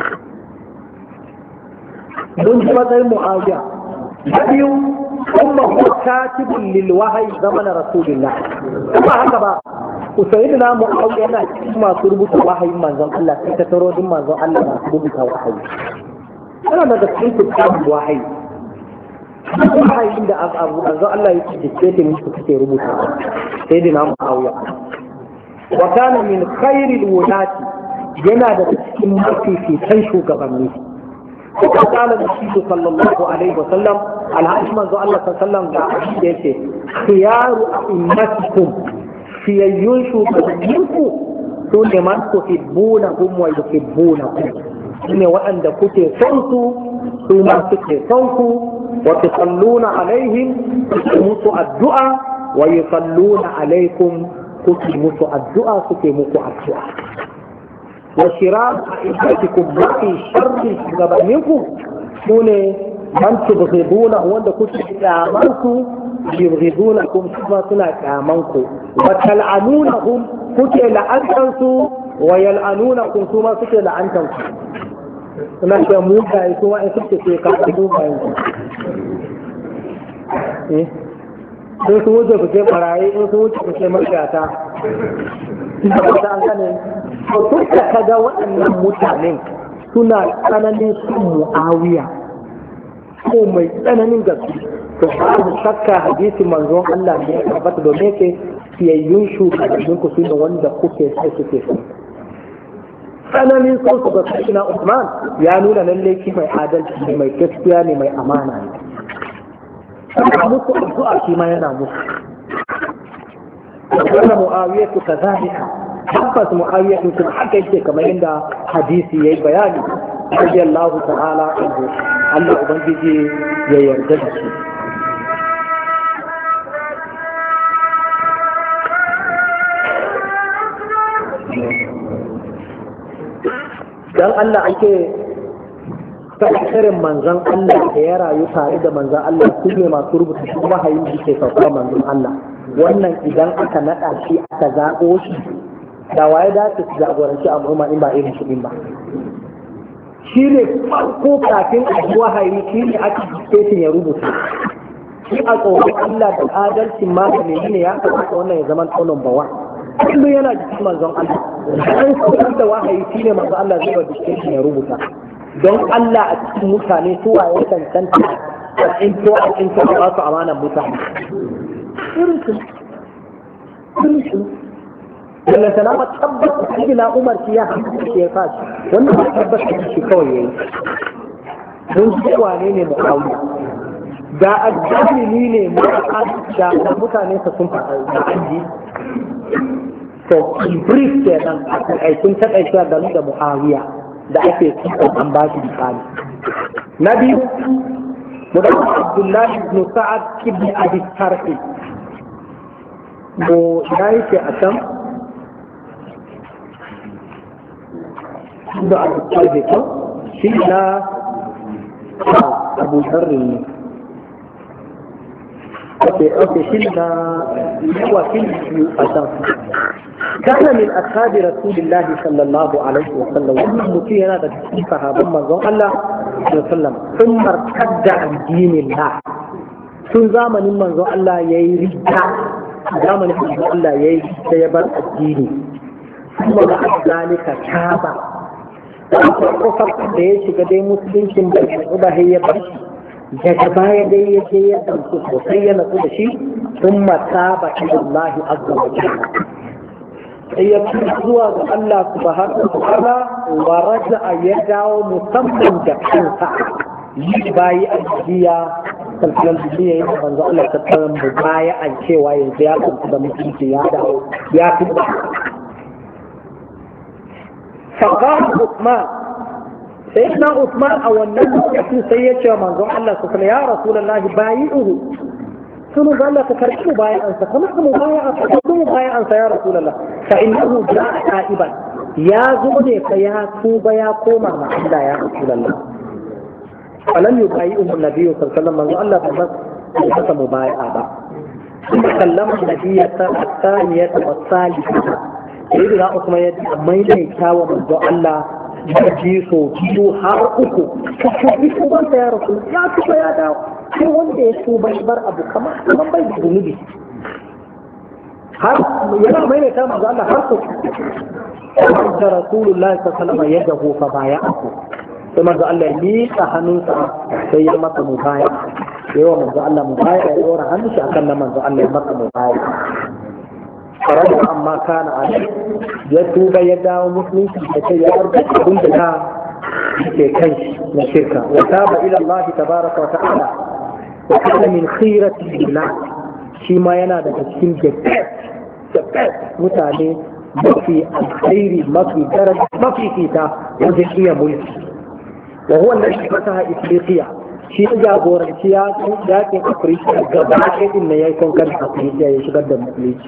Don ji matsayin Mu'awiya. Na biyu, kuma ko katibun lil wahayi zamanin Rasulullah. Kuma haka ba, Sayyidina Mu'awiya yana cikin masu rubuta wahayin manzon Allah, sai ta taro din manzon Allah masu rubuta wahayi. Yana daga cikin kitabun wahayi. wahayin da abu manzo Allah ya ce da musu kake rubuta sai da namu Muawiya wa kana min khairil wulati yana da cikin mafificin shugabanni wa qala nabi sallallahu alaihi wasallam alhaji manzo Allah sallallahu alaihi wasallam da yake khiyaru ummatikum fiyayyun shugabanninku su ne man tuhibbunahum wa yuhibbunakum ne waɗanda kuke son su su ma suke son ku وتصلون عليهم كتموتوا الدعاء ويصلون عليكم كتموتوا الدعاء كتموتوا الدعاء وشراء أئمتكم في شر منكم سنة من تبغضونه وأن كنتم تعملكم يبغضونكم ثم سنة تعملكم وتلعنونهم كنتم لعنتم ويلعنونكم ثم سنة لعنتم suna ce mugaye su wa'in suke ce kasa mugayen su in su wuce ku ce barayi in su wuce ku ce margata da wata an gane to tun da ka ga waɗannan mutanen suna tsananin sun Muawiya ko mai tsananin gaske to babu shakka hadisi manzon Allah ne ya tabbata domin ke fiyayyun shugabannin ku su ne wanda kuke sai suke so tsananin son su ga sayyidina Usman ya nuna lalle shi mai adalci ne, mai gaskiya ne, mai amana ne. Kuma musu addu'a shi ma yana musu. Wannan Muawiya su kazalika tabbas Muawiya din kuma haka yake kamar yadda hadisi yayi bayani radiyallahu ta'ala anhu Allah ubangiji ya yarda da shi. Dan Allah ake tsakirin manzan Allah da ya rayu tare da manzan Allah su ne masu rubuta shi wahayin da ke sauka manzan Allah. Wannan idan aka naɗa shi aka zaɓo shi da waye dace su jagoranci al'umma in ba irin shi ba. Shi ne farko kafin a wahayi shi ne ake cikin ya rubuta. Shi a tsoron Allah da adalcin magani ne ya kamata wannan ya zama tsonon bawa. Kullum yana jikin manzon Allah. An saukar da wahayi shi ne manzon Allah zai wa dictation ya rubuta. Don Allah a cikin mutane su waye cancanta a tsinto a tsinto a ba su amanar mutane. Irin su. Irin su. Wannan sana ba tabbata shi na Umar shi ya hankali ya fashi. Wannan ba tabbata shi kawai yayi. Don shi wane ne Muawiya? Da addini ne da mutane sa sun faɗa da anji. To brief kenan a aikin takaita game da Muawiya da ake cikin an ba shi misali. Na biyu, Muhammad Abdullah ibn Sa'ad ibn Abi Tarhi. Ko ina yake a can? Da Abu Tarhi ko shi na Abu Tarhi ne. Okay, okay, shi na wakil a can. كان من أصحاب رسول الله صلى الله عليه وسلم ومن متينا تكفي صحابة من الله صلى الله عليه وسلم ثم ارتد عن دين الله ثم زمن من الله يرد زمن من الله يرد يبر الدين ثم بعد ذلك تاب وفق ليش كده مسلم كم بيعوده هي بس جذبايا دي يجي يدرس وسيا نقول شيء ثم تاب إلى الله عز وجل sai ya fi zuwa ga Allah subhanahu wa ta'ala wa raja'a ya dawo musamman da kansa yi bayi aljiya kalkalan duniya yin manzo Allah ta tsara mu baya an cewa yanzu ya kanta da mutunci ya dawo ya fi da faqala Uthman sai na Uthman a wannan lokacin sai ya ce manzo Allah subhanahu ya rasulullahi bayi'uhu ثم قال لك تركوا بايع أنسى كما مبايع أنسى كما مبايع أنسى يا رسول الله فإنه جاء تائبا يا زوني فيا توبا يا قوما مع الله يا رسول الله فلم يبايعه النبي صلى الله عليه وسلم من الله بس ليس مبايع أبا ثم كلم النبي الثانية والثالثة إذا عثمان يدي أمين يكاوى من الله يجيسو جيو حرقكو كشوفي توبا يا رسول الله يا توبا يا داو sai wanda ya tuba bar abu kamar kamar bai da zunubi har yana mai ne ta manzo Allah har su da Rasulullah sallallahu alaihi wasallam ya jago fa baya aku sai manzo Allah ya miƙa hannunsa sai ya masa mubaya sai wa manzo Allah mubaya ya dora hannun shi akan nan manzo Allah ya masa mubaya faraja amma kana ali ya tuba ya dawo musulunci da sai ya arba abin da ke kai na shirka wa taba ila Allah tabaraka wa ta'ala وكان من خيرة الله شيما ينادى تشكيل جبت جبت متعني ما في الخير ما في درجة ما في كتاب وجهية ملك وهو الذي فتح إفريقيا شيء جابور الشياط لكن أفريقيا قبل إن يكون كان أفريقيا يشغل المسلمين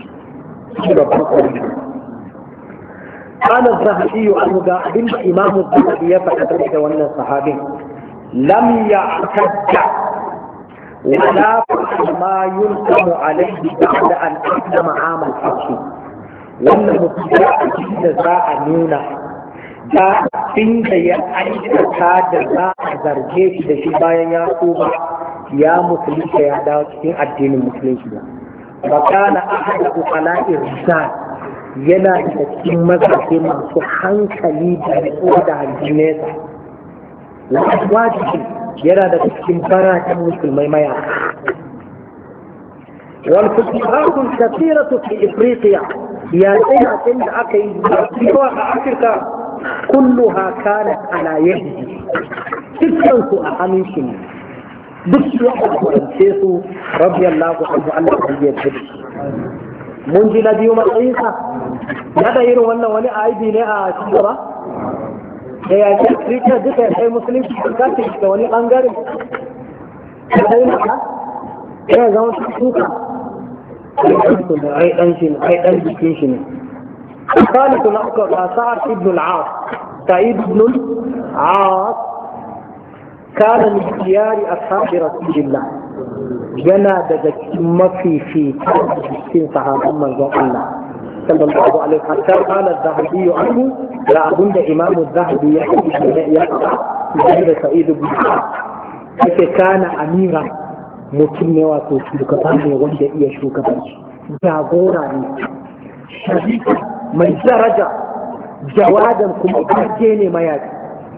قال الذهبي عنه قال الإمام الذهبي فتح وأن الصحابي لم يعتد ولا ما يلزم عليه بعد أن أسلم عام الفتح wannan mutum da za a nuna da inda ya aikata da za a zarge shi da shi bayan ya tuba ya musulunta ya dawo cikin addinin musulunci ba kana ahada uqala'i rijal yana da cikin mazaje masu hankali da rikuwa da hanjinesa wajibi yana da cikin barakin musulmai maya wal fuqahatun kathiratu fi ifriqiya ya tsaya inda aka yi cewa a Afirka kulluha kanat ala yadihi dukkan su a hannun shi ne duk su ya kwance su radiyallahu anhu Allah ya yarda mun ji na biyu matsayinsa ya da irin wannan wani aibi ne a cikin gaba da ya ce kirista duka ya kai musulunci da kace da wani bangare da dai maka ya zama suka ai dan shi ai dan jikin shi ne ثالث نقطة سعد بن العاص سعيد بن العاص كان من خيار أصحاب رسول الله جنا دجت مفي في في صحابة من الله صلى الله عليه وسلم حتى قال الذهبي عنه لا أظن إمام الذهبي يقع غير سعيد بن العاص كان أميرا mutum ne wato shugaba ne wanda iya shugabanci jagora ne shari'a mai daraja jawadan kuma ƙarfe ne mayaki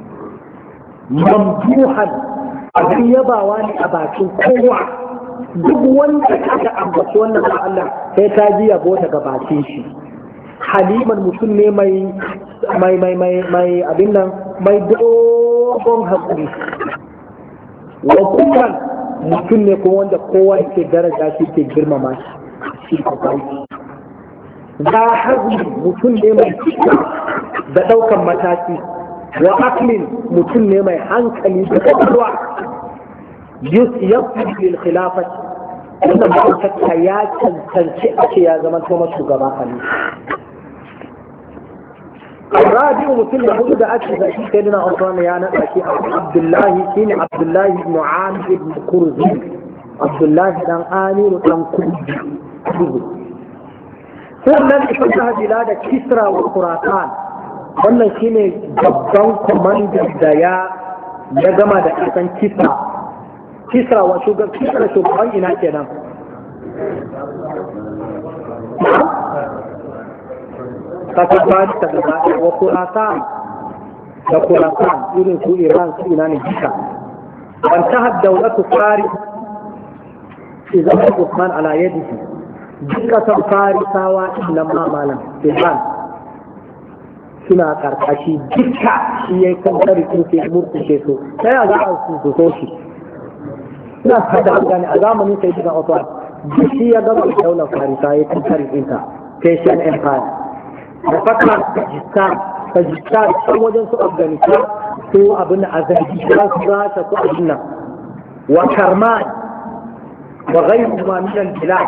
mamduhan abin yabawa ne a bakin kowa duk wanda aka ambaci wannan ba Allah sai ta ji yabo daga bakin shi haliman mutum ne mai mai mai mai mai abin nan mai dogon hakuri wa kukan mutum ne kuma wanda kowa yake daraja shi ke girmama shi shi kokari da hazmi mutum ne mai cika da daukan mataki wa aklin mutum ne mai hankali da kwakwalwa yusuf lil khilafat wannan ba ya cancanci a ce ya zama kuma shugaba a ne الرابع مثل يقول ده أكيد سيدنا عثمان يا نبي عبد الله كين عبد الله بن عامر بن كرزي عبد الله بن آمير بن كرزي ثم فتح بلاد كسرى وخراسان wannan shine babban kwamandan da ya ya gama da kasan kisra kisra wa shugaban kisra shugaban ina kenan kasar bari ta gaba wa kurasan da kurasan irin su iran su ina ne jika ban ta haddaulatu fari izan usman ala yadihi duk kasar farisawa nan ma malam iran suna karkashi duka shi ya yi kankari sun ke murkushe su sai a za a su so shi suna fada gane a zamanin sai duka osman duk shi ya gaba daular farisa ya kankari ɗinta persian empire da fata Pakistan Pakistan can wajen su Afghanistan su abin Azerbaijan su Rasha su abin nan wa Karman wa ghayru ma min al-bilad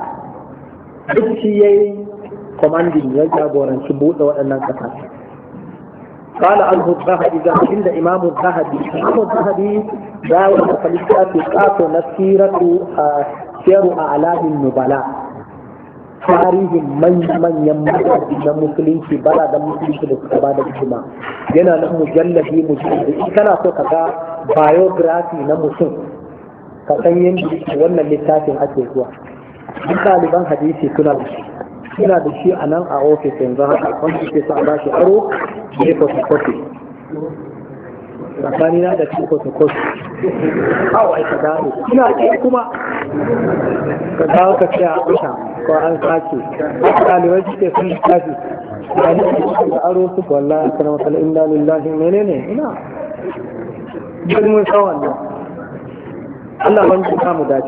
duk shi yayi commanding ya jagoranci buɗe waɗannan ƙasashe قال عنه الذهبي إذا عند إمام الذهبي إمام الذهبي داود فلسفة قاط نسيرة سير أعلام النبلاء tarihin manyan mutane na musulunci bala da musulunci da suka bada hikima yana nan mujallabi mujallabi in kana so ka ga biography na mutum ka san yadda wannan littafin ake zuwa duk ɗaliban hadisi suna da shi suna da shi a nan a ofis yanzu haka wanda ke sa ba shi aro da ya fotokofi tsakanina da cikin fotokofi kawai ka dawo ina ɗaya kuma ka dawo ka ce a ƙasa ko an sake ɗalibai suke sun tafi a yi da aro su walla kana matsala inda lillahi menene ina duk mun san wannan Allah ban ji mu dace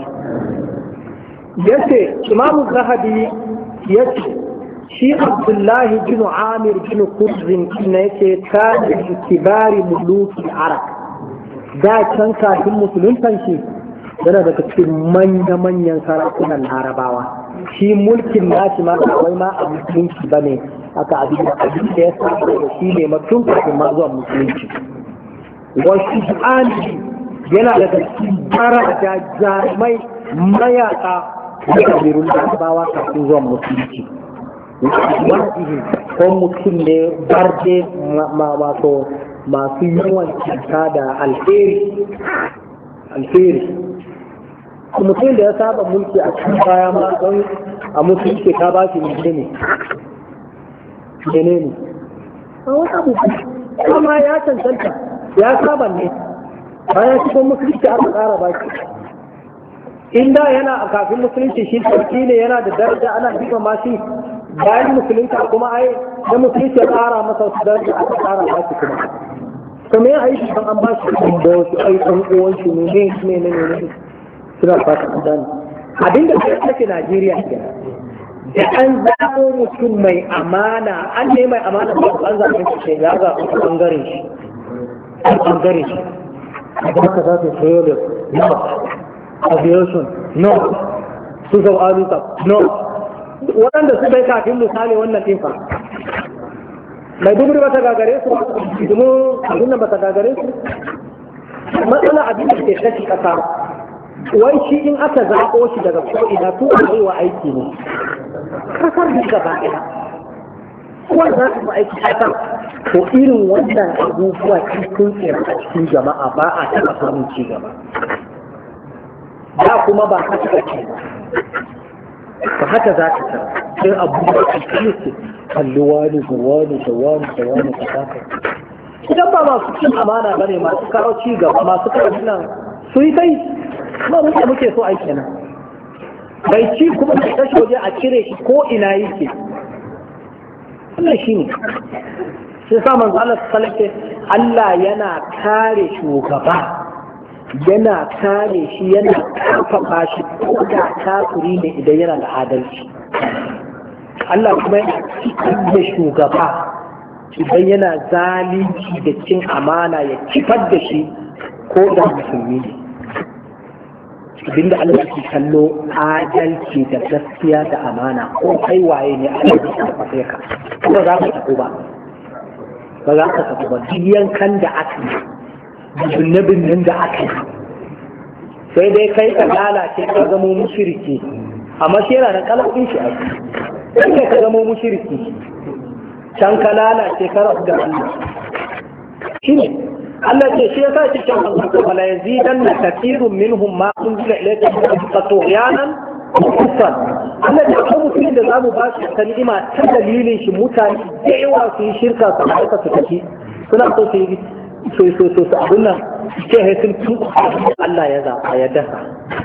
yace imamu zahabi yace shi abdullahi bin amir bin kurzin na yake kana kibari muluki arab da can kafin musuluntan shi yana daga cikin manya-manyan sarakunan larabawa shi mulkin nashi ma kawai ma a musulunci ba ne aka abin da abin da ya samu da shi ne matun kafin ma zuwa musulunci wasu an yana daga cikin bara da jarumai mayaka da kabirun larabawa kafin zuwa musulunci wani ko mutum ne barde masu masu yawan cuta da alheri alheri mutum da ya saba mulki a cikin baya ma don a musulunci ta ba shi ne ne ne a wani abu kuma ya cancanta ya saba ne bayan cikin musulunci aka tsara ba shi inda yana a kafin musulunci shi sarki ne yana da daraja ana jifa ma shi bayan musulunta kuma ai da musulunci ya tsara masa wasu daraja aka tsara masa kuma to me aiki kan an ba shi kuma da wasu ai ɗan uwan shi ne ne ne ne ne suna fata an gane abinda ke take Najeriya kenan da an zaɓo mutum mai amana an ne mai amana ba an zaɓe shi ya zaɓi ɓangaren shi ɓangaren shi da haka za su sayo da no aviation no su zau aluka no waɗanda su bai kafin misali wannan ɗinfa mai duburi ba ta gagare su domin abin nan ba ta gagare su matsala abin da ke kashi ƙasa wai shi in aka zaɓo shi daga ko'ina su a yi wa aiki ne kasar da gaba ɗaya kuwa za su aiki kasar to irin wannan abubuwa cikin tsira a cikin jama'a ba a taɓa samun ci gaba da kuma ba haka ake ba haka za ka tara sai abubuwa a cikin su kalli wani da wani da wani da wani da haka idan ba masu cin amana ba ne masu kawo ci gaba masu kawo nan su yi kai kuma muke muke so aiki nan bai ci kuma da tashi waje a cire shi ko ina yake wannan shi ne sai sa manzo Allah sallallahu Allah yana kare shugaba yana kare shi yana karfafa shi ko da kafiri ne idan yana da adalci Allah kuma yana cikin da shugaba idan yana zalunci da cin amana ya kifar da shi ko da musulmi ne abinda Allah ke kallo adalci da gaskiya da amana ko kai waye ne Allah ya karfafe ka ba za ka tafi ba ba za ka tafi ba duk yankan da aka yi zunnabin nan da aka yi sai dai kai ka lalace ka zama mushriki amma shi yana da kalabin shi a kai ka zama mushriki can ka lalace ka rabu da Allah shine Allah ce shi yasa ce kan Allah ko la yazidanna kathirun minhum ma unzila ilayka min tughyanan kufran Allah ce ko mutum da zamu ba shi ta ni'ima ta dalilin shi mutane da yawa su yi shirka su aika su tafi suna so su yi so so so su abun nan ce sai sun tuku Allah ya zaba ya dasa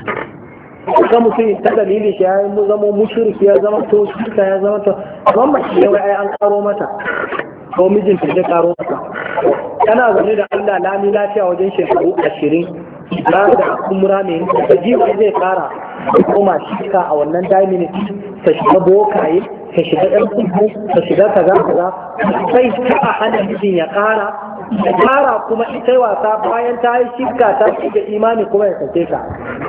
ka mutum ta dalilin shi ya yi zama mushriki ya zama to shirka ya zama to amma shi yayi ai an karo mata ko mijinta zai karo mata yana zaune da Allah lami lafiya wajen shekaru ashirin ba da kumra ne da jiwa zai kara koma shika a wannan daimini ta shiga bokaye ta shiga ɗan kuku ta shiga kaza kaza sai ta a hana mijin ya kara ya kara kuma ita wasa bayan ta yi shika ta shiga imani kuma ya sake ka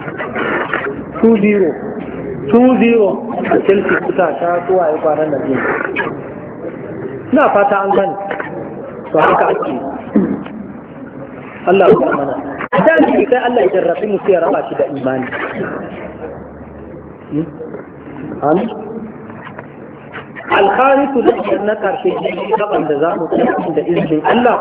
two zero two zero a chelsea kusa ta zuwa ya kwanan da zai ina fata an gani to haka ake Allah ya mana da shi kai Allah ya jarrabi mu sai ya raba shi da imani an al-kharitu da na karshe shi gaban da za mu tafi da izinin Allah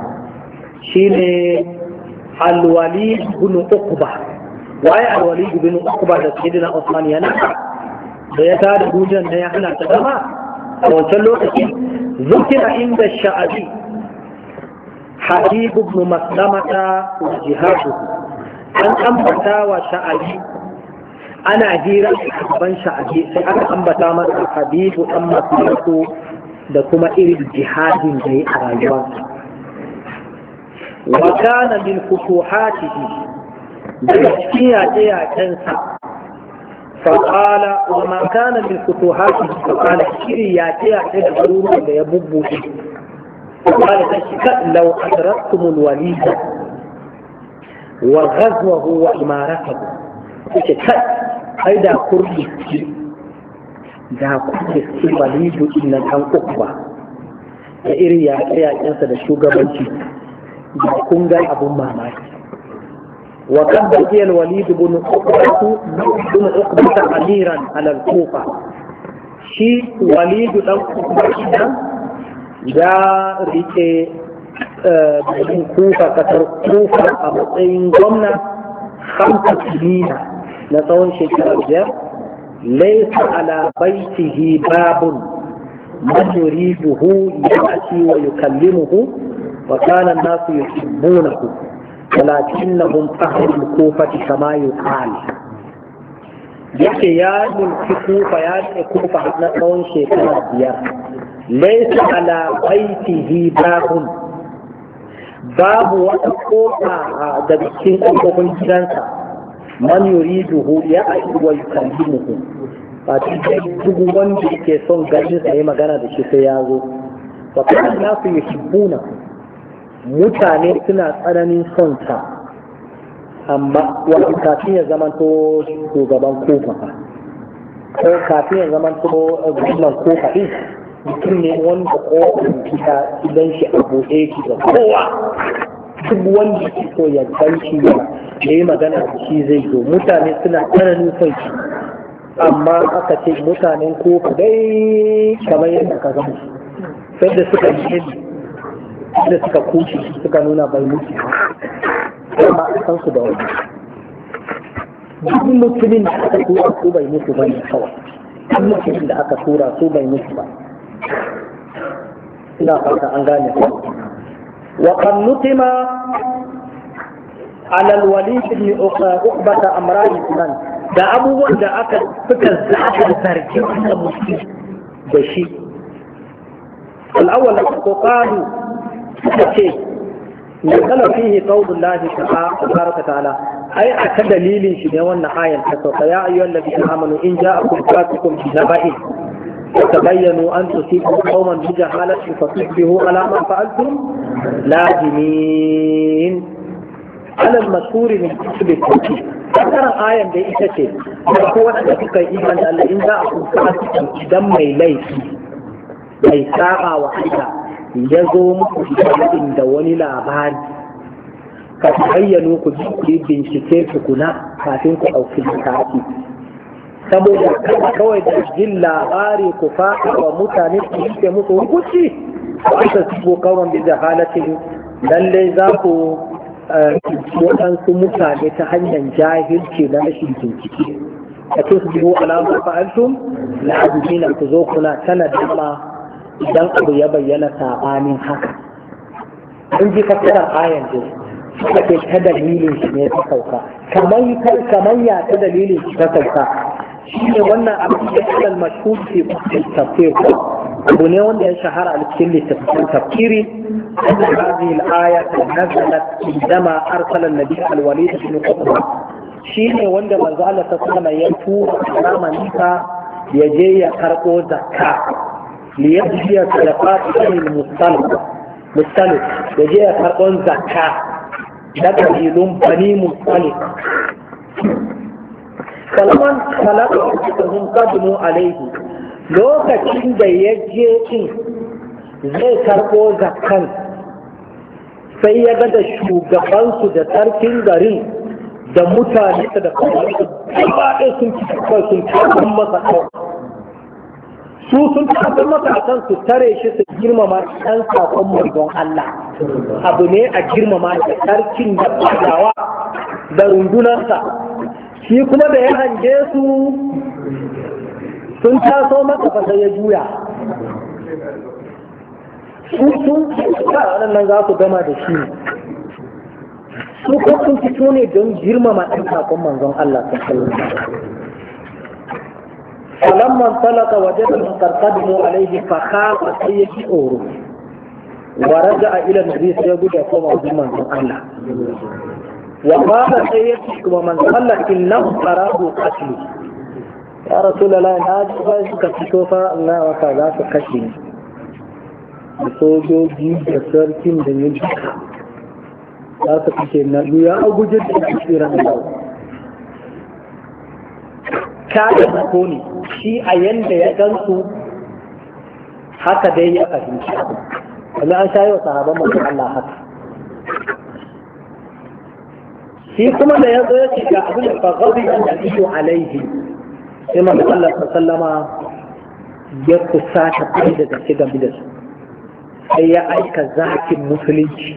shine al-walid ibn uqba waye al-walid ibn uqba da sayyidina Usman yana da ya tada dujan da ya hana ta dama a wancan lokaci zukira inda sha'abi حبيب بن مسلمة وجهاده أن أنبتا وشعبي أنا جيرا بن شعبي سأنا أنبتا مسا حبيب أم مسلمة دكما إلي الجهاد جي أرايوان وكان من فتوحاته بيشكيها جيا تنسى فقال وما كان من فتوحاته فقال شيري يا جيا تنسى ليببو قال لو أدركتم الوليد وغزوه وإمارته أيضا كرد da kuke su walidu innan an ukba da iri ya yaƙensa da shugabanci da kun ga abun mamaki wa kan da ke walidu bin ukbatu bin ukbata amiran ala kufa shi walidu dan ukbatu dan ya rike garin kufa kasar kufa a matsayin gwamna hamsa sinina na tsawon shekara biyar laisa ala baitihi babun man yuriduhu ya'ti wa yukallimuhu wa kana an-nasu yuhibbunahu walakinnahum ahlul kufati kama yuqal yake ya mulki kufa ya ce kufa na tsawon shekara biyar laysa ala baitihi babun babu wata kofa daga cikin kofofin gidansa man yuriduhu ya aiki wa yukallimuhu ba cikin duk wanda yake son ganin sa yi magana da shi sai ya zo wa kana nasu yuhibbuna mutane suna tsananin son sa amma wani kafin ya zama to shugaban kofa ko kafin ya zama to gwamnan kofa din mutum ne wanda kofar gida idan shi a buɗe ki ga kowa duk wanda ke so ya gan shi ya yi magana da shi zai zo mutane suna tsananin son shi amma aka ce mutanen kofa dai kamar yadda ka zama sai da suka yi da suka kushe suka nuna bai mutu amma a san su da wani duk mutumin da aka tura su bai mutu ba ne kawai duk mutumin da aka tura su bai mutu ba ina fata an gane ko wa kan nutima ala alwalid ibn uqbata amrani sunan da abubuwan da aka suka zaɓa zargin da mutum da shi al-awwal ko qalu ce نزل فيه قول الله تبارك وتعالى أي أكد دليل شنو أن آية تسوق يا أيها الذين آمنوا إن جاءكم فاسق بنبأ فتبينوا أن تصيبوا قوما بجهالة فتصبحوا على ما فعلتم نادمين على المشهور من كتب التوحيد ذكر آية بإيشة هو أن تلك إيمان أن إن جاءكم فاسق دم إليك أي ساعة واحدة ya zo muku cikin da wani labari ka bayyano ku ji ku bincike tukuna kafin ku ɗauki mataki saboda kada kawai da jin labari ku faɗa wa mutane ku yi musu hukunci ku aka sigo kawai da jahalatin lallai za ku waɗansu mutane ta hanyar jahilci na rashin bincike a ce su biyo alamar fa'altum na azumina ku zo kuna tana dama idan abu ya bayyana saɓanin haka in ji fassarar ayan da suka ce ta dalilin shi ne ta sauka kamar ya ta dalilin shi ta sauka shi ne wannan abu da ilal mashhur fi tafsir abu ne wanda ya shahara a cikin littattafan tafsiri anna hadhihi al-aya nazalat indama arsala an-nabi al-walid ibn uqba shi ne wanda manzo Allah ta sallama ya tura zamanin ka ya je ya karɓo zakka ليجزي صدقات بني المصطلق مصطلق يجي يفرقون زكاة دقيل بني مصطلق فلما خلقهم قدموا عليه لو كتن دا يجي zai karɓo zakkan sai ya ga da shugabansu da sarkin garin da mutane da kuma ɗaya sun ci kawai sun ci masa kawai su sun tabbatar masa a kan su tare shi su girmama ɗan saƙon manzon Allah abu ne a girmama da sarkin da fadawa da rundunarsa shi kuma da ya hange su sun taso masa fasa ya juya su sun waɗannan za su gama da shi su kuma sun fito ne don girmama ɗan saƙon manzon Allah sallallahu alaihi wasallam فلما انطلق وجدهم قد قدموا عليه فخاف سيدي أورو ورجع إلى النبي سيقول يقوم عظيما من الله وقال سيدي ومن قال إنهم أرادوا قتلي يا رسول الله ناجي فايسك تشوفا الله وكذا تقتلني بسوجوجي بسركين دنيجي لا تقتلنا يا أبو جد كثيرا الله kada koni shi a yanda ya gansu haka dai ya fahimci kuma an shayi wa sahaban manzon Allah haka shi kuma da ya zo ya ce ga abin da fagabi an da ido alaihi sai manzon Allah sallama ya kusa ta kai da gaske game da su sai ya aika zakin musulunci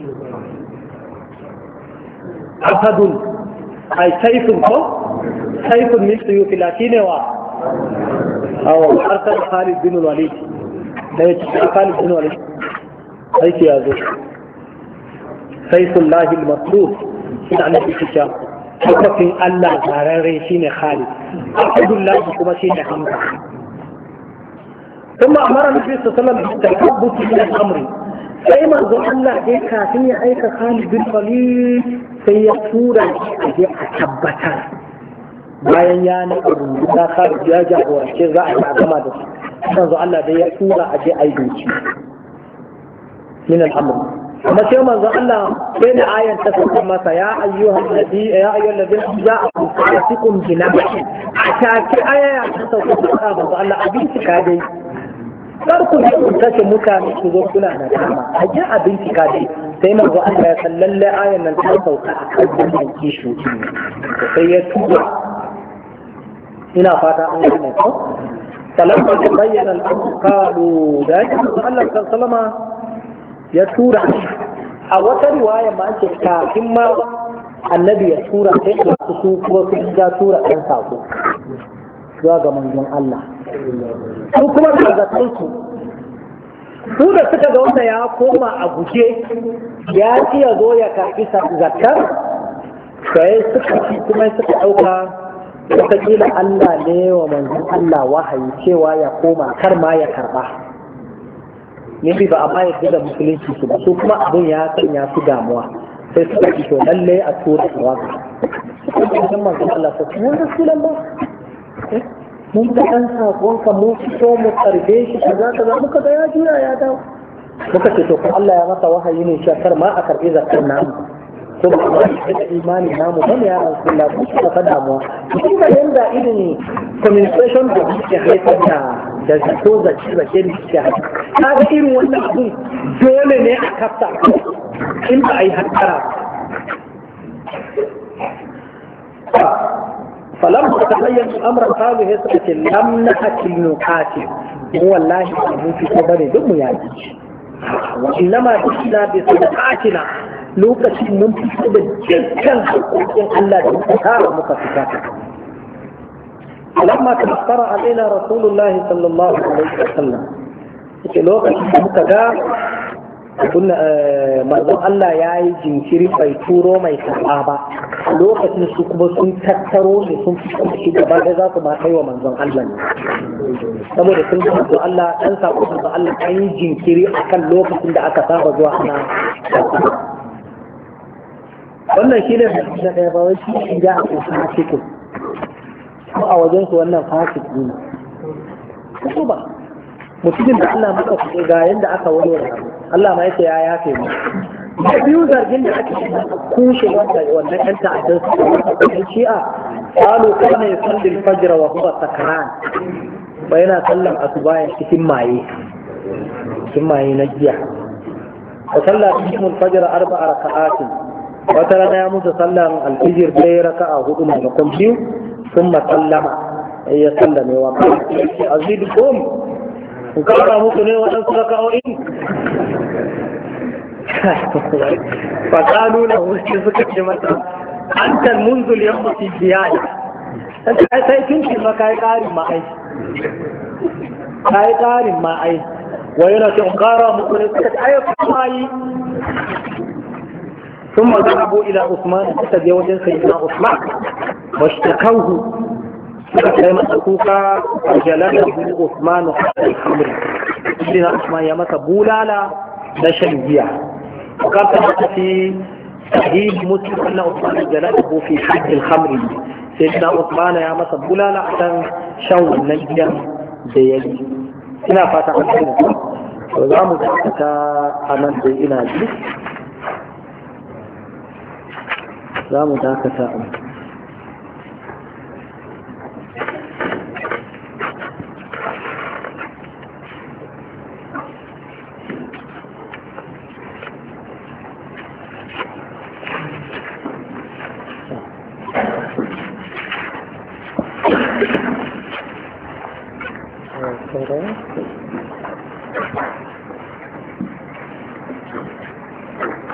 asadun ai saifin ko saifin min suyufi latine wa awa arsal Khalid bin Walid da ya ci Khalid bin Walid aiki ya zo saifin lahil maslul shi da annabi kisha tabbafin Allah zararre shine Khalid Abdullah kuma shine Hamza kuma amara Nabi sallallahu alaihi wasallam da tabbut min al-amri sai manzo Allah dai kafin ya aika Khalid bin Walid sai ya tura shi a je a tabbatar bayan ya naɗa rundunar Khalid ya jagorance za a yi gama da su manzo Allah dai ya tura a je a yi doki min al-amri amma sai manzo Allah sai da ayan ta sauka masa ya ayyuhan nabi ya ayyuhal ladina ja'akum fasiqun bi nabain ataki aya ta sauka masa manzo Allah abinci ka dai kar ku ji ku kashe mutane ku zo kuna da kama a ji abinci ka dai sai manzo Allah ya sallalle ayan nan ta sauka a kan wannan kishu sai ya tura ina fata an gane ko salamma bayyana al-amr qalu da yake Allah sallama ya tura a wata riwaya ma ce kafin ma annabi ya tura sai da su kuma su ga tura ɗan sako zuwa ga manzon Allah su kuma da zakar su su da suka ga wanda ya koma a guje ya ci ya zo ya karɓi zakar sai suka ci kuma suka ɗauka wataƙila Allah ne wa manzon Allah wahayi cewa ya koma kar ma ya karɓa ne ba amma yadda da musulunci su ba su kuma abin ya sanya su damuwa sai suka ci to lalle a tura su waka kuma manzon Allah ta ce ya rasulullah mun ga dan sakon ka mu fito mu karbe shi kaza kaza muka ga ya jira ya dawo muka ce to ko Allah ya masa wahayi ne shakar ma a karbe zakar namu ko ba ma da imani namu bane ya rasulullah ku ka damuwa kuma yanda irin communication da ke haifar da da zato zaci zace da shi haka kaga irin wannan abin dole ne a kafta in ba a yi hankara falam ta bayyana al'amuran kawo ya suka ce lam na hakil nukati mu wallahi mun fito bane duk mu yaji wa innama dukina bi sadaqatina lokacin mun fito da dukkan haƙoƙin Allah da muka kara muka fita لما تبصر علينا رسول الله صلى الله عليه وسلم في الوقت مكذا كنا manzon Allah ya yi jinkiri bai turo mai karɓa ba lokacin su kuma sun tattaro ne sun fi shi gaba da za su ma kai wa manzon Allah ne saboda sun ga manzon Allah dan sako manzon Allah an yi jinkiri akan lokacin da aka saba zuwa ana wannan shi ne da ɗaya ba wai shi ga a kusa cikin ko a wajen su wannan fasiki ne ko ba mutumin da Allah maka kuɗi ga yanda aka wani Allah ma yake ya yafe mu da biyu zargin da ake kushe wanda wannan ɗan ta'addar su da shi'a qalu kana yusalli al-fajr wa huwa sakran ba yana sallan asuba cikin maye cikin maye na jiya wa salla cikin al-fajr arba'a raka'atin wata rana ya musu sallan al-fajr bai raka'a hudu maimakon biyu ثم سلم أي سلم وقال أزيدكم وقال مكنين وأنصرك أو إن فقالوا له سكت مثلا أنت منذ اليوم في الزيادة أنت سيكون ما كاي قارب ما أي كاي قارب ما أي وينا تنقارا مكنين سكت أي فماي ثم ذهبوا إلى عثمان فتجاوز سيدنا عثمان واشتكوه فكما تكوكا وجلده عثمان حتى الخمر سيدنا عثمان يمت بولالا دشن بيع وكان في صحيح مسلم أن عثمان جلده في حد الخمر سيدنا عثمان يمت بولالا حتى شو النجية بيدي هنا فتح الحين وزعم ذلك أنا بإنا جيد za mu dakata a Thank you.